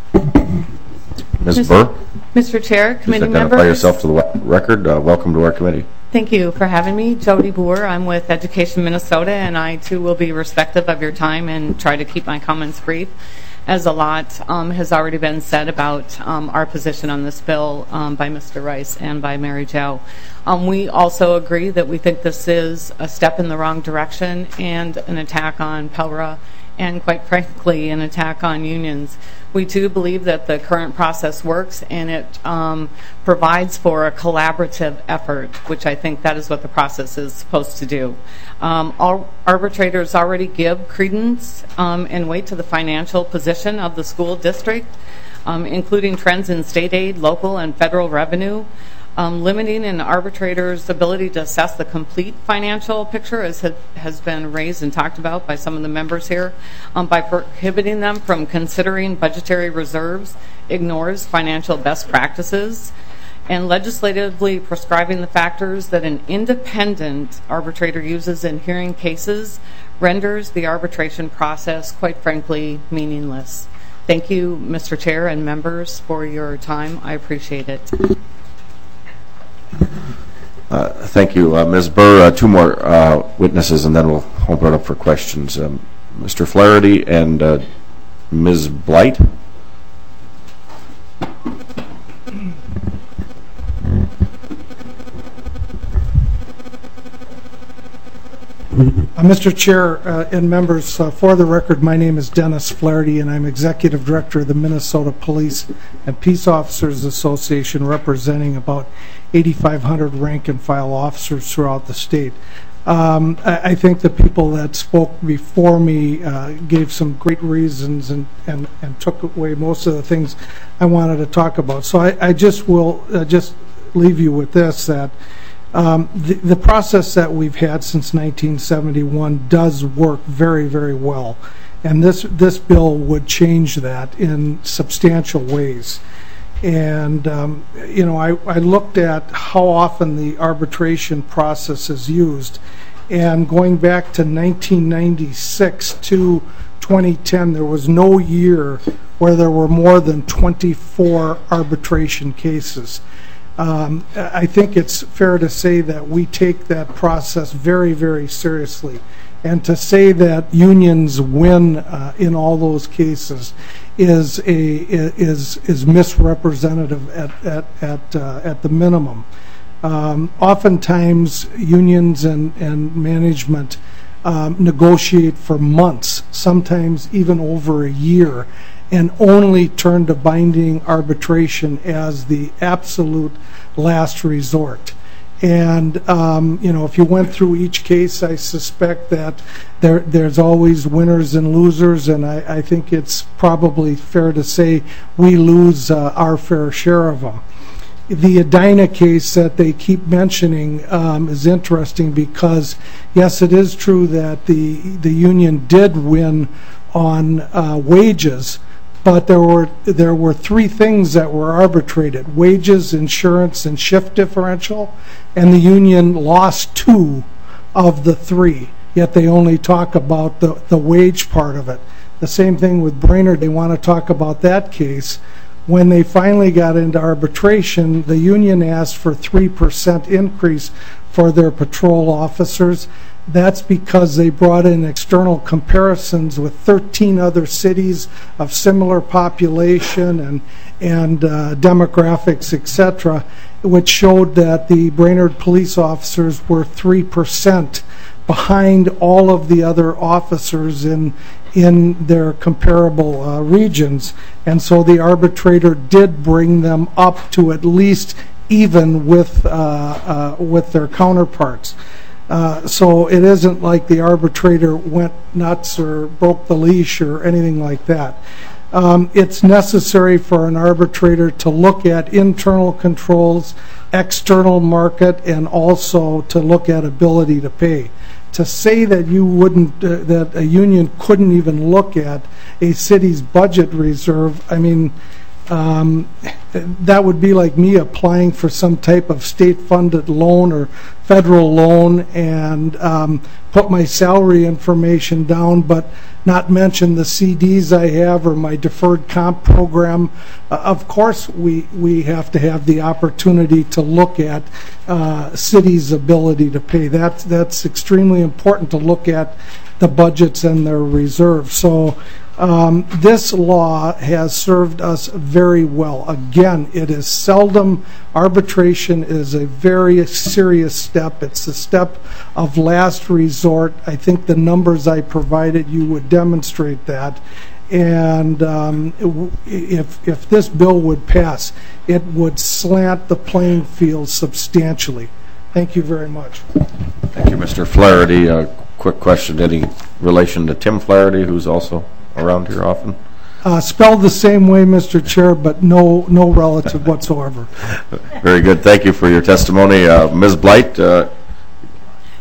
Miz Burr? Mister Chair, committee Just members. identify yourself to the record. Uh, welcome to our committee. Thank you for having me. Jody Boer. I'm with Education Minnesota, and I too will be respectful of your time and try to keep my comments brief, as a lot um, has already been said about um, our position on this bill um, by Mister Rice and by Mary Jo. Um, we also agree that we think this is a step in the wrong direction and an attack on Pell and, quite frankly, an attack on unions. We do believe that the current process works, and it um, provides for a collaborative effort, which I think that is what the process is supposed to do. Um, all arbitrators already give credence um, and weight to the financial position of the school district, um, including trends in state aid, local, and federal revenue. Um, limiting an arbitrator's ability to assess the complete financial picture, as ha has been raised and talked about by some of the members here, um, by prohibiting them from considering budgetary reserves, ignores financial best practices, and legislatively prescribing the factors that an independent arbitrator uses in hearing cases renders the arbitration process, quite frankly, meaningless. Thank you, Mister Chair and members, for your time. I appreciate it. Uh, thank you. Uh, Miz Burr, uh, two more uh, witnesses, and then we'll open it up for questions. Um, Mister Flaherty and uh, Miz Blight. Uh, Mister Chair uh, and members, uh, for the record, my name is Dennis Flaherty, and I'm Executive Director of the Minnesota Police and Peace Officers Association, representing about eighty-five hundred rank and file officers throughout the state. Um, I, I think the people that spoke before me uh, gave some great reasons and, and, and took away most of the things I wanted to talk about. So I, I just will uh, just leave you with this, that Um, the, the process that we've had since nineteen seventy-one does work very, very well, and this this bill would change that in substantial ways. And um, you know, I, I looked at how often the arbitration process is used, and going back to nineteen ninety-six to twenty ten, there was no year where there were more than twenty-four arbitration cases. Um, I think it's fair to say that we take that process very, very seriously. And to say that unions win uh, in all those cases is a is is misrepresentative at at at, uh, at the minimum. Um, oftentimes, unions and and management um, negotiate for months, sometimes even over a year, and only turn to binding arbitration as the absolute last resort. And um, you know, if you went through each case, I suspect that there there's always winners and losers, and I, I think it's probably fair to say we lose uh, our fair share of them. The Edina case that they keep mentioning um, is interesting because, yes, it is true that the the union did win on uh, wages, but there were there were three things that were arbitrated: wages, insurance, and shift differential, and the union lost two of the three, yet they only talk about the, the wage part of it. The same thing with Brainerd, they want to talk about that case. When they finally got into arbitration, the union asked for three percent increase for their patrol officers. That's because they brought in external comparisons with thirteen other cities of similar population and and uh, demographics, et cetera, which showed that the Brainerd police officers were three percent behind all of the other officers in in their comparable uh, regions. And so the arbitrator did bring them up to at least even with uh, uh, with their counterparts. Uh, so it isn't like the arbitrator went nuts or broke the leash or anything like that. Um, it's necessary for an arbitrator to look at internal controls, external market, and also to look at ability to pay. To say that you wouldn't, uh, that a union couldn't even look at a city's budget reserve, I mean, Um, that would be like me applying for some type of state-funded loan or federal loan and um, put my salary information down, but not mention the C Ds I have or my deferred comp program. Uh, of course, we we have to have the opportunity to look at uh, cities' ability to pay. That's that's extremely important to look at the budgets and their reserves. So. Um, this law has served us very well. Again, it is seldom, arbitration is a very serious step. It's a step of last resort. I think the numbers I provided you would demonstrate that. And um, if, if this bill would pass, it would slant the playing field substantially. Thank you very much. Thank you, Mister Flaherty. A quick question, any relation to Tim Flaherty, who's also around here often? Uh, spelled the same way, Mister Chair, but no no relative whatsoever. Very good. Thank you for your testimony. Uh, Miz Blight, uh,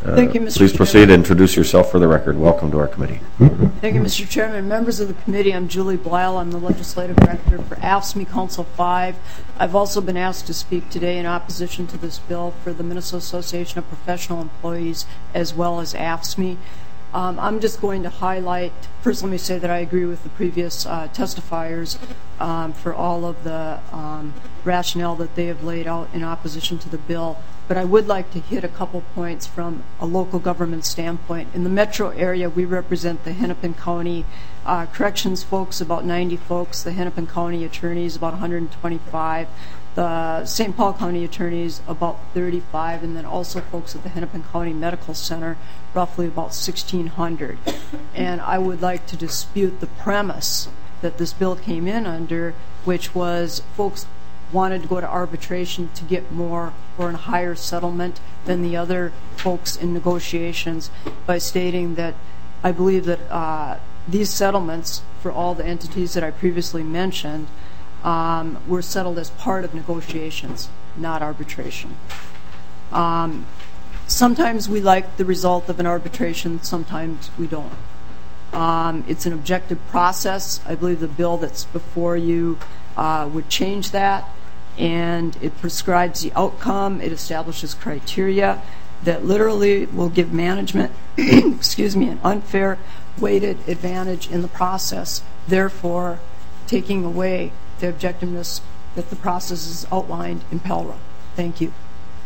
Thank you, Mister Please Chairman. proceed. Introduce yourself for the record. Welcome to our committee. Thank you, Mister Chairman. Members of the committee, I'm Julie Blyle. I'm the legislative director for A F S C M E Council five. I've also been asked to speak today in opposition to this bill for the Minnesota Association of Professional Employees as well as A F S C M E. Um, I'm just going to highlight, first let me say that I agree with the previous uh, testifiers um, for all of the um, rationale that they have laid out in opposition to the bill. But I would like to hit a couple points from a local government standpoint. In the metro area, we represent the Hennepin County uh, Corrections folks, about ninety folks, the Hennepin County attorneys, about one hundred twenty-five, the Saint Paul County attorneys, about thirty-five, and then also folks at the Hennepin County Medical Center, roughly about sixteen hundred. And I would like to dispute the premise that this bill came in under, which was folks wanted to go to arbitration to get more or a higher settlement than the other folks in negotiations, by stating that I believe that uh, these settlements for all the entities that I previously mentioned um, were settled as part of negotiations, not arbitration. Um, sometimes we like the result of an arbitration, sometimes we don't. Um, it's an objective process. I believe the bill that's before you uh, would change that, and it prescribes the outcome. It establishes criteria that literally will give management excuse me, an unfair weighted advantage in the process, therefore taking away the objectiveness that the process is outlined in P E L R A. Thank you.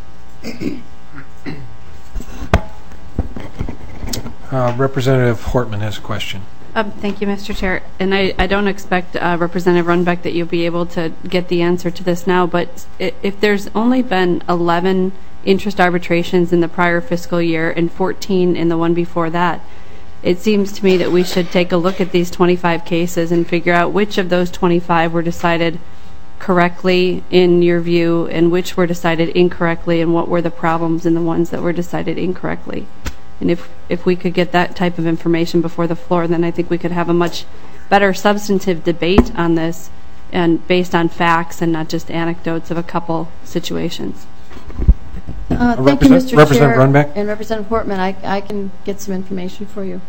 Uh, Representative Hortman has a question. Um, thank you, Mister Chair. And I, I don't expect, uh, Representative Runbeck, that you'll be able to get the answer to this now, but if there's only been eleven interest arbitrations in the prior fiscal year and fourteen in the one before that, it seems to me that we should take a look at these twenty-five cases and figure out which of those twenty-five were decided correctly in your view and which were decided incorrectly, and what were the problems in the ones that were decided incorrectly. And if, if we could get that type of information before the floor, then I think we could have a much better substantive debate on this, and based on facts and not just anecdotes of a couple situations. Uh, thank Represent, you, Mister Representative Chair. Runbeck? And Representative Portman, I, I can get some information for you.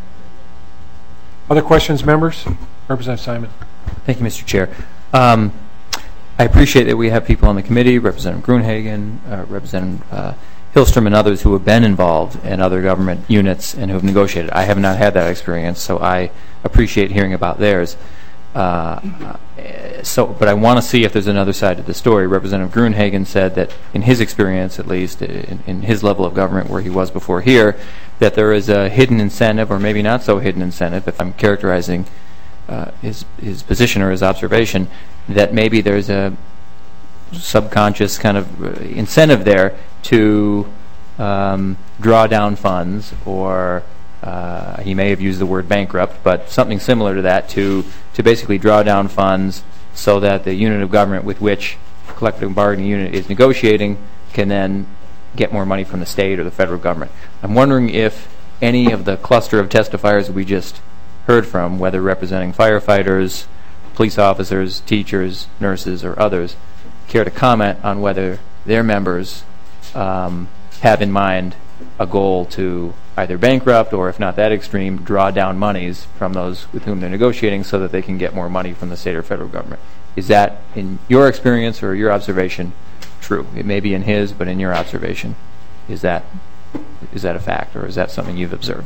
Other questions, members? Representative Simon. Thank you, Mister Chair. Um, I appreciate that we have people on the committee, Representative Gruenhagen, uh, Representative uh, Hillstrom, and others who have been involved in other government units and who have negotiated. I have not had that experience, so I appreciate hearing about theirs. Uh, so, but I want to see if there's another side to the story. Representative Gruenhagen said that, in his experience, at least in, in his level of government where he was before here, that there is a hidden incentive, or maybe not so hidden incentive, if I'm characterizing uh, his his position or his observation, that maybe there's a subconscious kind of incentive there to um, draw down funds, or uh, he may have used the word bankrupt, but something similar to that, to to basically draw down funds so that the unit of government with which the collective bargaining unit is negotiating can then get more money from the state or the federal government. I'm wondering if any of the cluster of testifiers we just heard from, whether representing firefighters, police officers, teachers, nurses, or others, care to comment on whether their members um, have in mind a goal to either bankrupt, or if not that extreme, draw down monies from those with whom they're negotiating so that they can get more money from the state or federal government. Is that, in your experience or your observation, true? It may be in his, but in your observation, is that is that a fact, or is that something you've observed?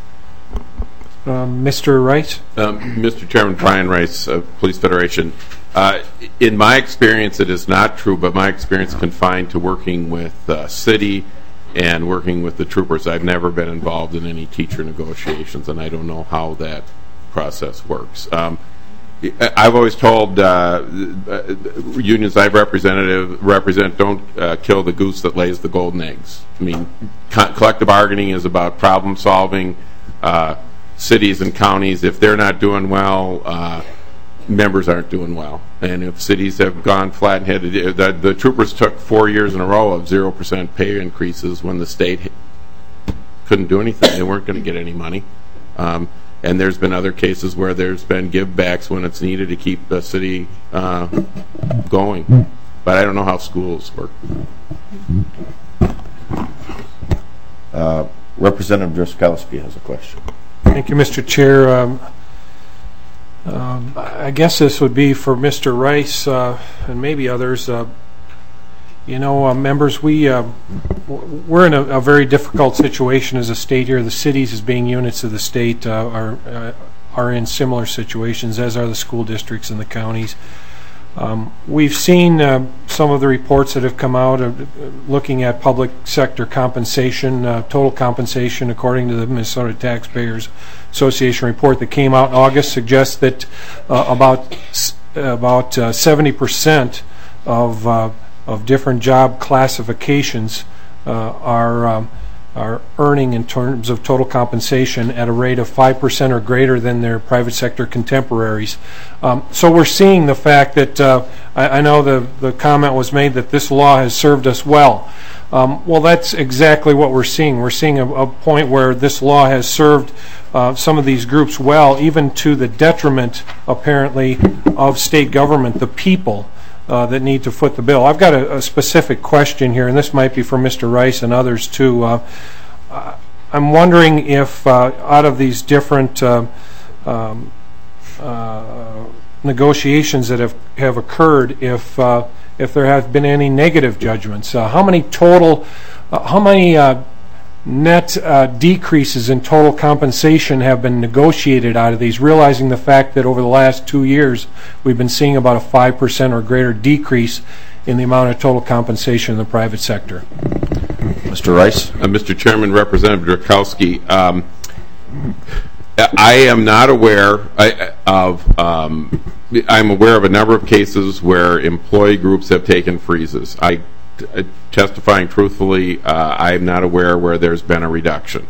Um, Mister Rice? Um, Mister Chairman, Brian Rice, uh, Police Federation. Uh, in my experience, it is not true, but my experience confined to working with uh, city and working with the troopers. I've never been involved in any teacher negotiations, and I don't know how that process works. Um, I've always told uh, unions I've represented, represent don't uh, kill the goose that lays the golden eggs. I mean, co collective bargaining is about problem solving. Uh, cities and counties, if they're not doing well, uh, members aren't doing well. And if cities have gone flat-headed, the, the troopers took four years in a row of zero percent pay increases when the state couldn't do anything. They weren't going to get any money. Um, and there's been other cases where there's been give-backs when it's needed to keep the city uh, going. But I don't know how schools work. Uh, Representative Driscowski has a question. Thank you, Mister Chair. Um, um, I guess this would be for Mister Rice uh, and maybe others. Uh, you know, uh, members, we, uh, we're in a, a very difficult situation as a state here. The cities, as being units of the state, uh, are, uh, are in similar situations, as are the school districts and the counties. Um, we've seen uh, some of the reports that have come out of, uh, looking at public sector compensation, uh, total compensation, according to the Minnesota Taxpayers Association report that came out in August, suggests that uh, about about uh, seventy percent of uh, of different job classifications uh, are um, are earning in terms of total compensation at a rate of five percent or greater than their private sector contemporaries. Um, so we're seeing the fact that, uh, I, I know the, the comment was made that this law has served us well. Um, well, that's exactly what we're seeing. We're seeing a, a point where this law has served uh, some of these groups well, even to the detriment, apparently, of state government, the people Uh, that need to foot the bill. I've got a, a specific question here, and this might be for Mister Rice and others too. Uh, uh, I'm wondering if uh, out of these different uh, um, uh, negotiations that have, have occurred, if uh, if there have been any negative judgments. Uh, how many total, uh, how many uh, net uh, decreases in total compensation have been negotiated out of these, realizing the fact that over the last two years we've been seeing about a five percent or greater decrease in the amount of total compensation in the private sector? Mister Rice? Uh, Mister Chairman, Representative Driscowski, um, I am not aware of, um, I'm aware of a number of cases where employee groups have taken freezes. I testifying truthfully, uh, I am not aware where there's been a reduction.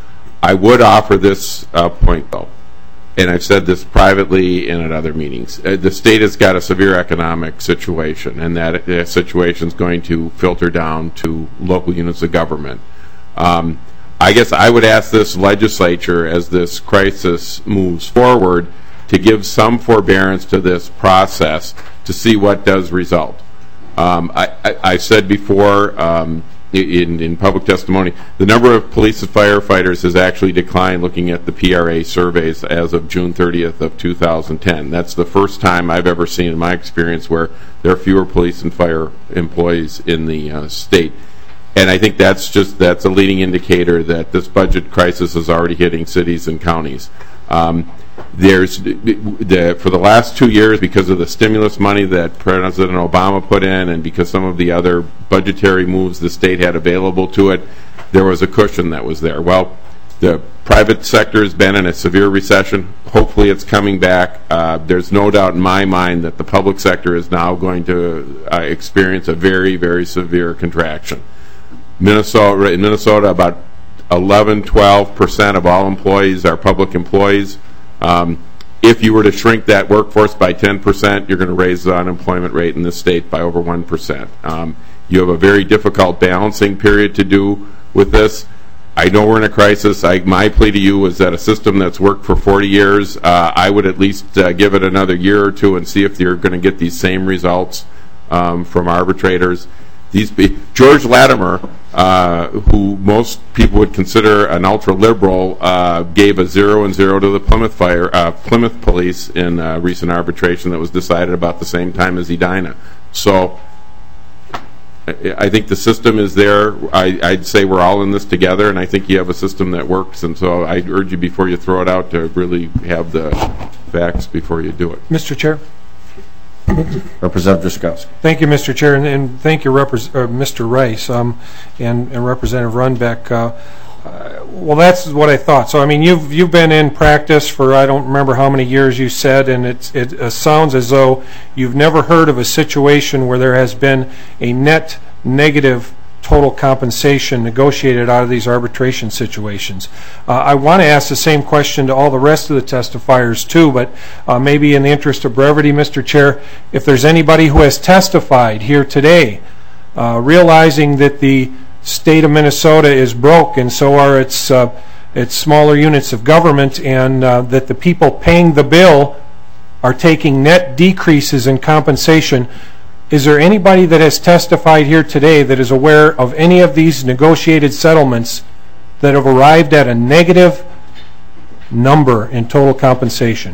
I would offer this uh, point, though, and I've said this privately and at other meetings. Uh, the state has got a severe economic situation, and that uh, situation is going to filter down to local units of government. Um, I guess I would ask this legislature, as this crisis moves forward, to give some forbearance to this process to see what does result. Um, I, I, I said before um, in, in public testimony, the number of police and firefighters has actually declined looking at the P R A surveys as of June thirtieth of two thousand ten. That's the first time I've ever seen in my experience where there are fewer police and fire employees in the uh, state. And I think that's just, that's a leading indicator that this budget crisis is already hitting cities and counties. Um, There's the, for the last two years, because of the stimulus money that President Obama put in, and because some of the other budgetary moves the state had available to it, there was a cushion that was there. Well, the private sector has been in a severe recession. Hopefully, it's coming back. Uh, there's no doubt in my mind that the public sector is now going to uh, experience a very, very severe contraction. Minnesota, in Minnesota, about eleven, twelve percent of all employees are public employees. Um, if you were to shrink that workforce by ten percent, you're going to raise the unemployment rate in this state by over one percent. Um, you have a very difficult balancing period to do with this. I know we're in a crisis. I, my plea to you is that a system that's worked for forty years, uh, I would at least uh, give it another year or two and see if you're going to get these same results um, from arbitrators. These be, George Latimer, uh, who most people would consider an ultra-liberal, uh, gave a zero and zero to the Plymouth Fire, uh, Plymouth Police in a recent arbitration that was decided about the same time as Edina. So I, I think the system is there. I, I'd say we're all in this together, and I think you have a system that works. And so I urge you, before you throw it out, to really have the facts before you do it. Mister Chair. Representative Driscowski. Thank you, Mister Chair, and, and thank you, Repres uh, Mister Rice, um, and, and Representative Runbeck. Uh, uh, well, that's what I thought. So, I mean, you've you've been in practice for I don't remember how many years you said, and it's, it uh, sounds as though you've never heard of a situation where there has been a net negative total compensation negotiated out of these arbitration situations. Uh, I want to ask the same question to all the rest of the testifiers too, but uh, maybe in the interest of brevity, Mister Chair, if there's anybody who has testified here today, uh, realizing that the state of Minnesota is broke and so are its, uh, its smaller units of government, and uh, that the people paying the bill are taking net decreases in compensation, is there anybody that has testified here today that is aware of any of these negotiated settlements that have arrived at a negative number in total compensation.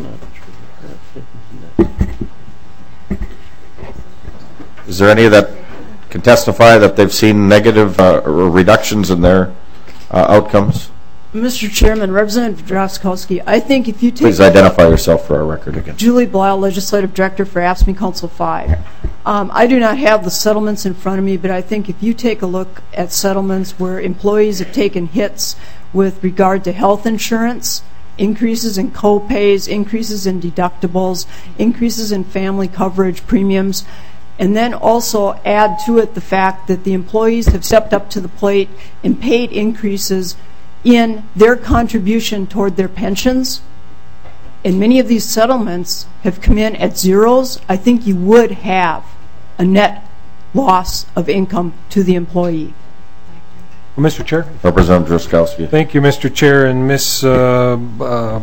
Is there any that can testify that they've seen negative uh, or reductions in their uh, outcomes? Mister Chairman, Representative Drazkowski, I think if you take... Please identify yourself for our record again. Julie Blau, Legislative Director for AFSCME Council five. Um, I do not have the settlements in front of me, but I think if you take a look at settlements where employees have taken hits with regard to health insurance, increases in co-pays, increases in deductibles, increases in family coverage premiums, and then also add to it the fact that the employees have stepped up to the plate and paid increases in their contribution toward their pensions, and many of these settlements have come in at zeros, I think you would have a net loss of income to the employee. Well, Mister Chair. Representative Drazkowski. Thank you, Mister Chair, and Miz Uh, uh,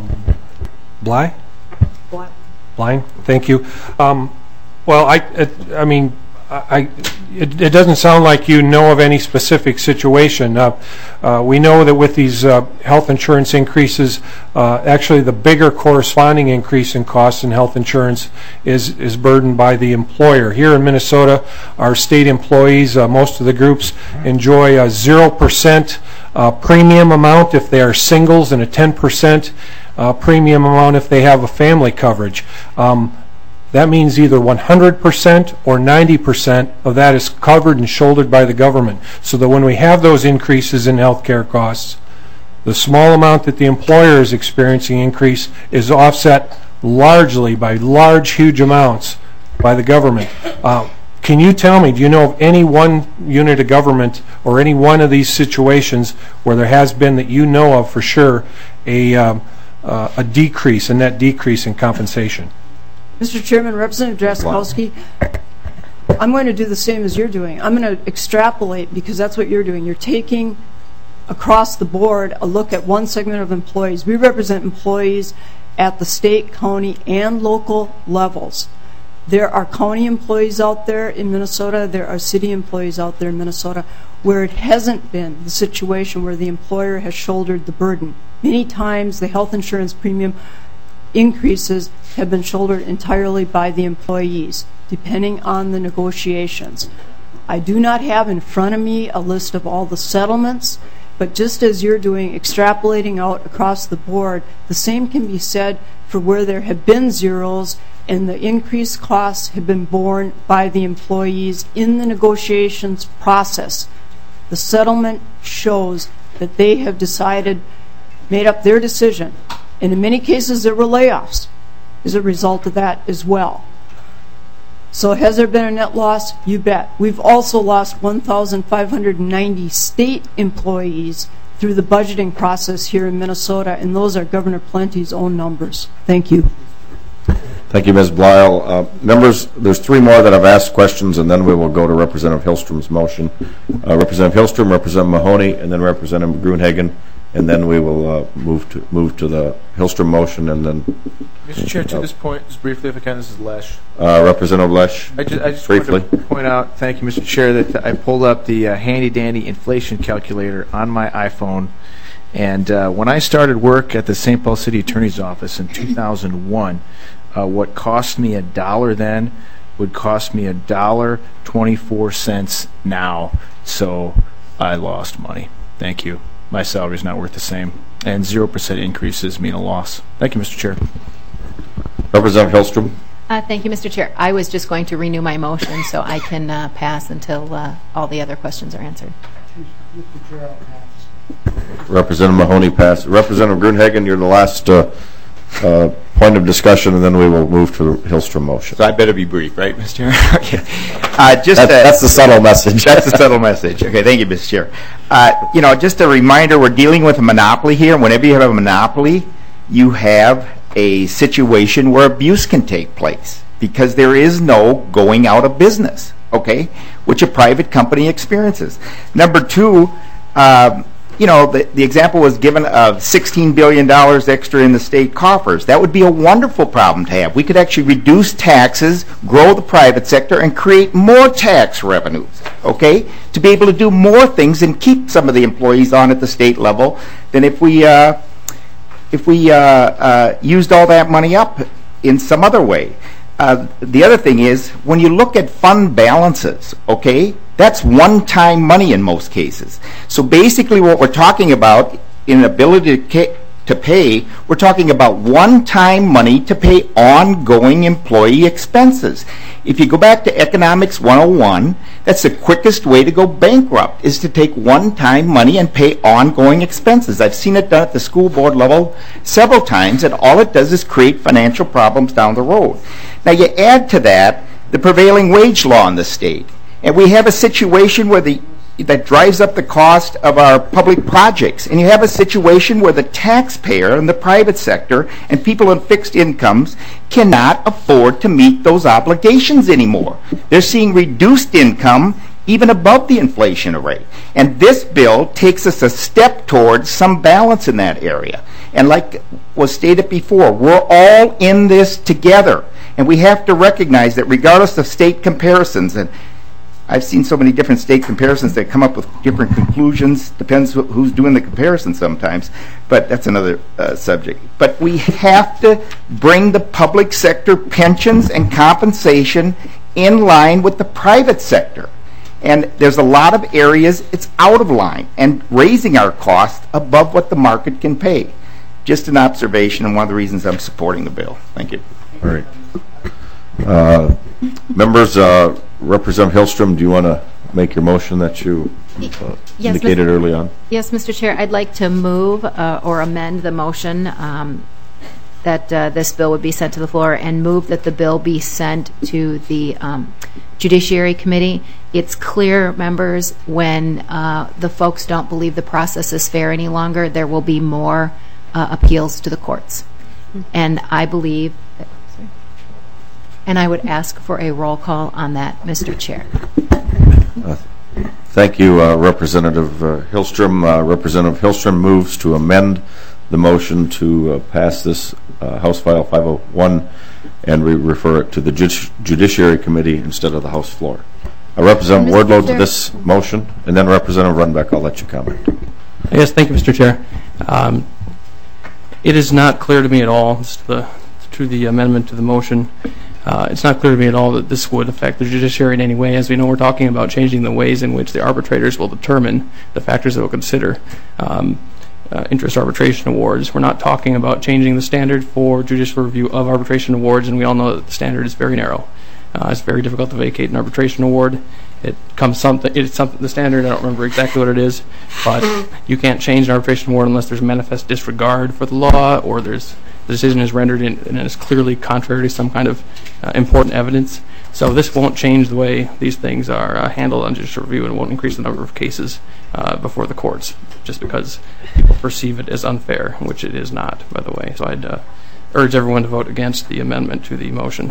Bly? Bly. Blind, thank you. Um, well, I, I, I mean, I, it, it doesn't sound like you know of any specific situation. Uh, uh, we know that with these uh, health insurance increases, uh, actually the bigger corresponding increase in costs in health insurance is, is burdened by the employer. Here in Minnesota, our state employees, uh, most of the groups enjoy a zero percent uh, premium amount if they are singles and a ten percent uh, premium amount if they have a family coverage. Um, That means either one hundred percent or ninety percent of that is covered and shouldered by the government. So that when we have those increases in health care costs, the small amount that the employer is experiencing increase is offset largely by large, huge amounts by the government. Uh, can you tell me, do you know of any one unit of government or any one of these situations where there has been, that you know of for sure, a, um, uh, a decrease, a net decrease in compensation? Mister Chairman, Representative Drazkowski, I'm going to do the same as you're doing. I'm going to extrapolate, because that's what you're doing. You're taking across the board a look at one segment of employees. We represent employees at the state, county, and local levels. There are county employees out there in Minnesota. There are city employees out there in Minnesota where it hasn't been the situation where the employer has shouldered the burden. Many times the health insurance premium increases have been shouldered entirely by the employees, depending on the negotiations. I do not have in front of me a list of all the settlements, but just as you're doing, extrapolating out across the board, the same can be said for where there have been zeros and the increased costs have been borne by the employees in the negotiations process. The settlement shows that they have decided, made up their decision. And in many cases, there were layoffs as a result of that as well. So has there been a net loss? You bet. We've also lost one thousand five hundred ninety state employees through the budgeting process here in Minnesota, and those are Governor Plenty's own numbers. Thank you. Thank you, Miz Blyle. Uh, members, there's three more that have asked questions, and then we will go to Representative Hillstrom's motion. Uh, Representative Hillstrom, Representative Mahoney, and then Representative Gruenhagen. And then we will uh, move to move to the Hillstrom motion, and then. Mister Chair, to this point, just briefly, if I can, this is Lesh. Uh, Representative Lesh. I just, I just briefly wanted to point out, thank you, Mister Chair, that I pulled up the uh, handy-dandy inflation calculator on my iPhone, and uh, when I started work at the Saint Paul City Attorney's Office in two thousand one, uh, what cost me a dollar then would cost me a dollar twenty-four cents now. So I lost money. Thank you. My salary is not worth the same, and zero percent increases mean a loss. Thank you, Mister Chair. Representative Hillstrom. Uh, thank you, Mister Chair. I was just going to renew my motion so I can uh, pass until uh, all the other questions are answered. Representative Mahoney passed. Representative Gruenhagen, you're the last uh, uh, point of discussion, and then we will move to the Hillstrom motion. So I better be brief, right, Mister Chair? Okay. Uh, just that's, a, that's the subtle message. That's the subtle message. Okay, thank you, Mister Chair. Uh, you know, just a reminder, we're dealing with a monopoly here. Whenever you have a monopoly, you have a situation where abuse can take place because there is no going out of business, okay, which a private company experiences. Number two, uh, you know, the, the example was given of sixteen billion dollars extra in the state coffers. That would be a wonderful problem to have. We could actually reduce taxes, grow the private sector, and create more tax revenues, okay, to be able to do more things and keep some of the employees on at the state level than if we, uh, if we uh, uh, used all that money up in some other way. Uh, the other thing is, when you look at fund balances, okay, that's one-time money in most cases. So basically what we're talking about in ability to, to pay, we're talking about one-time money to pay ongoing employee expenses. If you go back to Economics one oh one, that's the quickest way to go bankrupt, is to take one-time money and pay ongoing expenses. I've seen it done at the school board level several times, and all it does is create financial problems down the road. Now you add to that the prevailing wage law in the state, and we have a situation where the that drives up the cost of our public projects. And you have a situation where the taxpayer in the private sector and people on fixed incomes cannot afford to meet those obligations anymore. They're seeing reduced income even above the inflation rate. And this bill takes us a step towards some balance in that area. And like was stated before, we're all in this together. And we have to recognize that regardless of state comparisons, and I've seen so many different state comparisons that come up with different conclusions. Depends wh who's doing the comparison sometimes, but that's another uh, subject. But we have to bring the public sector pensions and compensation in line with the private sector. And there's a lot of areas it's out of line and raising our costs above what the market can pay. Just an observation and one of the reasons I'm supporting the bill. Thank you. All right. Uh, members, uh, Representative Hillstrom, do you want to make your motion that you uh, yes, indicated Mister early on? Yes, Mister Chair. I'd like to move uh, or amend the motion um, that uh, this bill would be sent to the floor, and move that the bill be sent to the um, Judiciary Committee. It's clear, members, when uh, the folks don't believe the process is fair any longer, there will be more uh, appeals to the courts. Mm-hmm. And I believe... And I would ask for a roll call on that, Mister Chair. Uh, thank you, uh, Representative uh, Hillstrom. Uh, Representative Hillstrom moves to amend the motion to uh, pass this uh, House File five oh one and we refer it to the Judici Judiciary Committee instead of the House floor. Uh, Representative Wardlow to this motion, and then Representative Runbeck, I'll let you comment. Yes, thank you, Mister Chair. Um, it is not clear to me at all, the, to the amendment to the motion, Uh, it's not clear to me at all that this would affect the judiciary in any way. As we know, we're talking about changing the ways in which the arbitrators will determine the factors that will consider um, uh, interest arbitration awards. We're not talking about changing the standard for judicial review of arbitration awards, and we all know that the standard is very narrow. Uh, it's very difficult to vacate an arbitration award. It comes something. It's something. The standard, I don't remember exactly what it is, but you can't change an arbitration award unless there's manifest disregard for the law, or there's the decision is rendered in, and is clearly contrary to some kind of uh, important evidence. So this won't change the way these things are uh, handled on judicial review, and won't increase the number of cases uh, before the courts, just because people perceive it as unfair, which it is not, by the way. So I'd uh, urge everyone to vote against the amendment to the motion.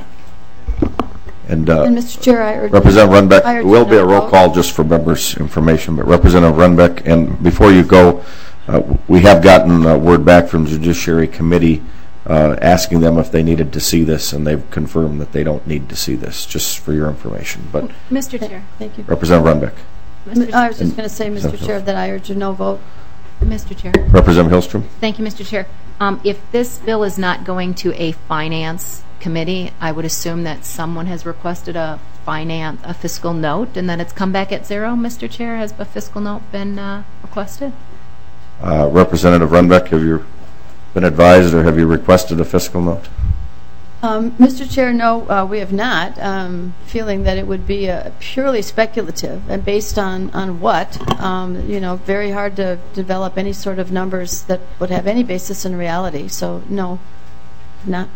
And, uh, and Mister Chair, I urge Representative Runbeck, I urge there will be a no roll vote. call just for members' information, but Representative Runbeck, and before you go, uh, we have gotten uh, word back from the Judiciary Committee uh, asking them if they needed to see this, and they've confirmed that they don't need to see this, just for your information. But Mister Chair, thank you. Representative Runbeck. Mister I was just going to say, Mister Chair, that I urge a no vote. Mister Chair. Representative Hillstrom. Thank you, Mister Chair. Um, if this bill is not going to a finance committee, I would assume that someone has requested a finance, a fiscal note, and that it's come back at zero. Mister Chair, has a fiscal note been uh, requested? Uh, Representative Runbeck, have you been advised, or have you requested a fiscal note? Um, Mister Chair, no, uh, we have not, um, feeling that it would be uh, purely speculative and based on, on what, um, you know, very hard to develop any sort of numbers that would have any basis in reality. So, no, not.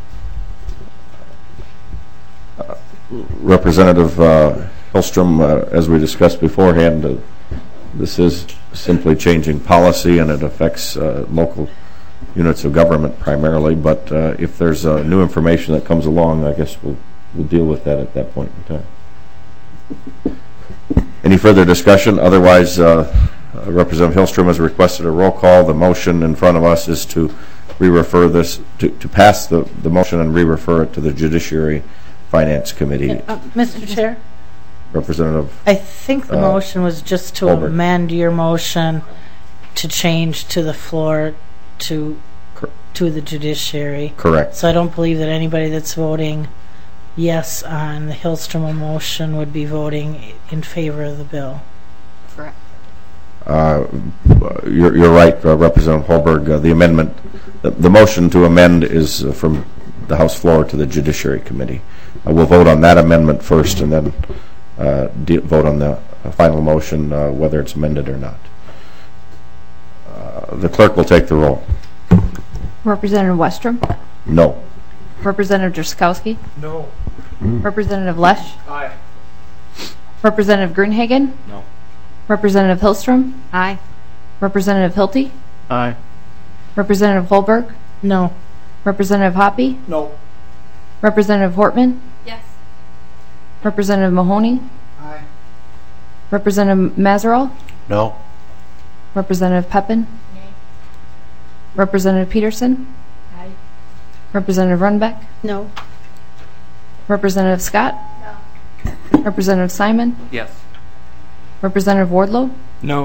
Uh, Representative uh, Hillstrom, uh, as we discussed beforehand, uh, this is simply changing policy, and it affects uh, local units of government primarily, but uh, if there's uh, new information that comes along, I guess we'll, we'll deal with that at that point in time. Any further discussion? Otherwise, uh, Uh, Representative Hillstrom has requested a roll call. The motion in front of us is to re-refer this, to, to pass the, the motion and re-refer it to the Judiciary Finance Committee. Uh, Mister Chair? Representative. I think the uh, motion was just to Holbert. amend your motion to change to the floor to to the judiciary. Correct. So I don't believe that anybody that's voting yes on the Hillstrom motion would be voting in favor of the bill. Correct. Uh, you're, you're right, uh, Representative Holberg. Uh, the amendment, the, the motion to amend is uh, from the House floor to the Judiciary Committee. Uh, we'll vote on that amendment first, and then uh, vote on the uh, final motion, uh, whether it's amended or not. Uh, the clerk will take the roll. Representative Westrom? No. Representative Drazkowski? No. Representative Lesh? Aye. Representative Grunhagen? No. Representative Hillstrom? Aye. Representative Hilty? Aye. Representative Holberg? No. Representative Hoppy? No. Representative Hortman? Yes. Representative Mahoney? Aye. Representative Mazerow? No. Representative Pepin? Representative Peterson? Aye. Representative Runbeck? No. Representative Scott? No. Representative Simon? Yes. Representative Wardlow? No.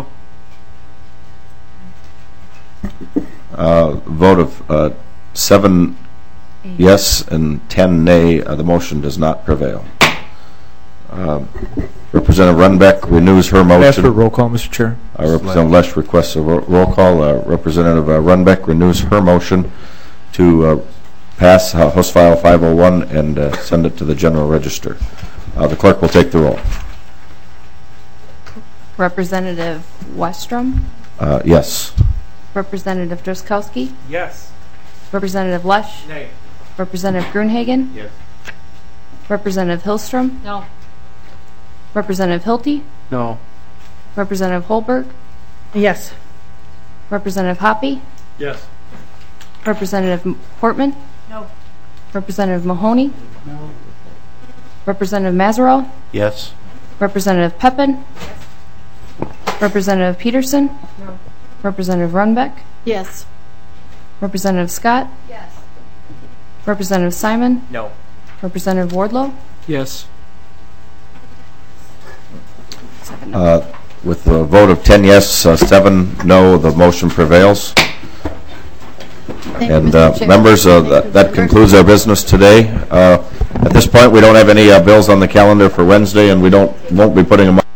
Uh, vote of uh, seven yes and ten nay. Uh, the motion does not prevail. Uh, Representative Runbeck renews her motion. Ask for a roll call, Mister Chair. Uh, Representative Lesh requests a ro roll call. Uh, Representative uh, Runbeck renews her motion to uh, pass uh, House File five oh one and uh, send it to the General Register. Uh, the clerk will take the roll. Representative Westrom? Uh, yes. Representative Drazkowski? Yes. Representative Lesh? Nay. Representative Grunhagen? Yes. Representative Hillstrom? No. Representative Hilty? No. Representative Holberg? Yes. Representative Hoppy? Yes. Representative Portman? No. Representative Mahoney? No. Representative Mazerow? Yes. Representative Pepin? Representative Peterson? No. Representative Runbeck? Yes. Representative Scott? Yes. Representative Simon? No. Representative Wardlow? Yes. Uh, with the vote of ten yes, uh, seven no, the motion prevails. Thank And you, uh, Mister Chair. members, uh, that, that concludes our business today. Uh, at this point, we don't have any uh, bills on the calendar for Wednesday, and we don't won't be putting them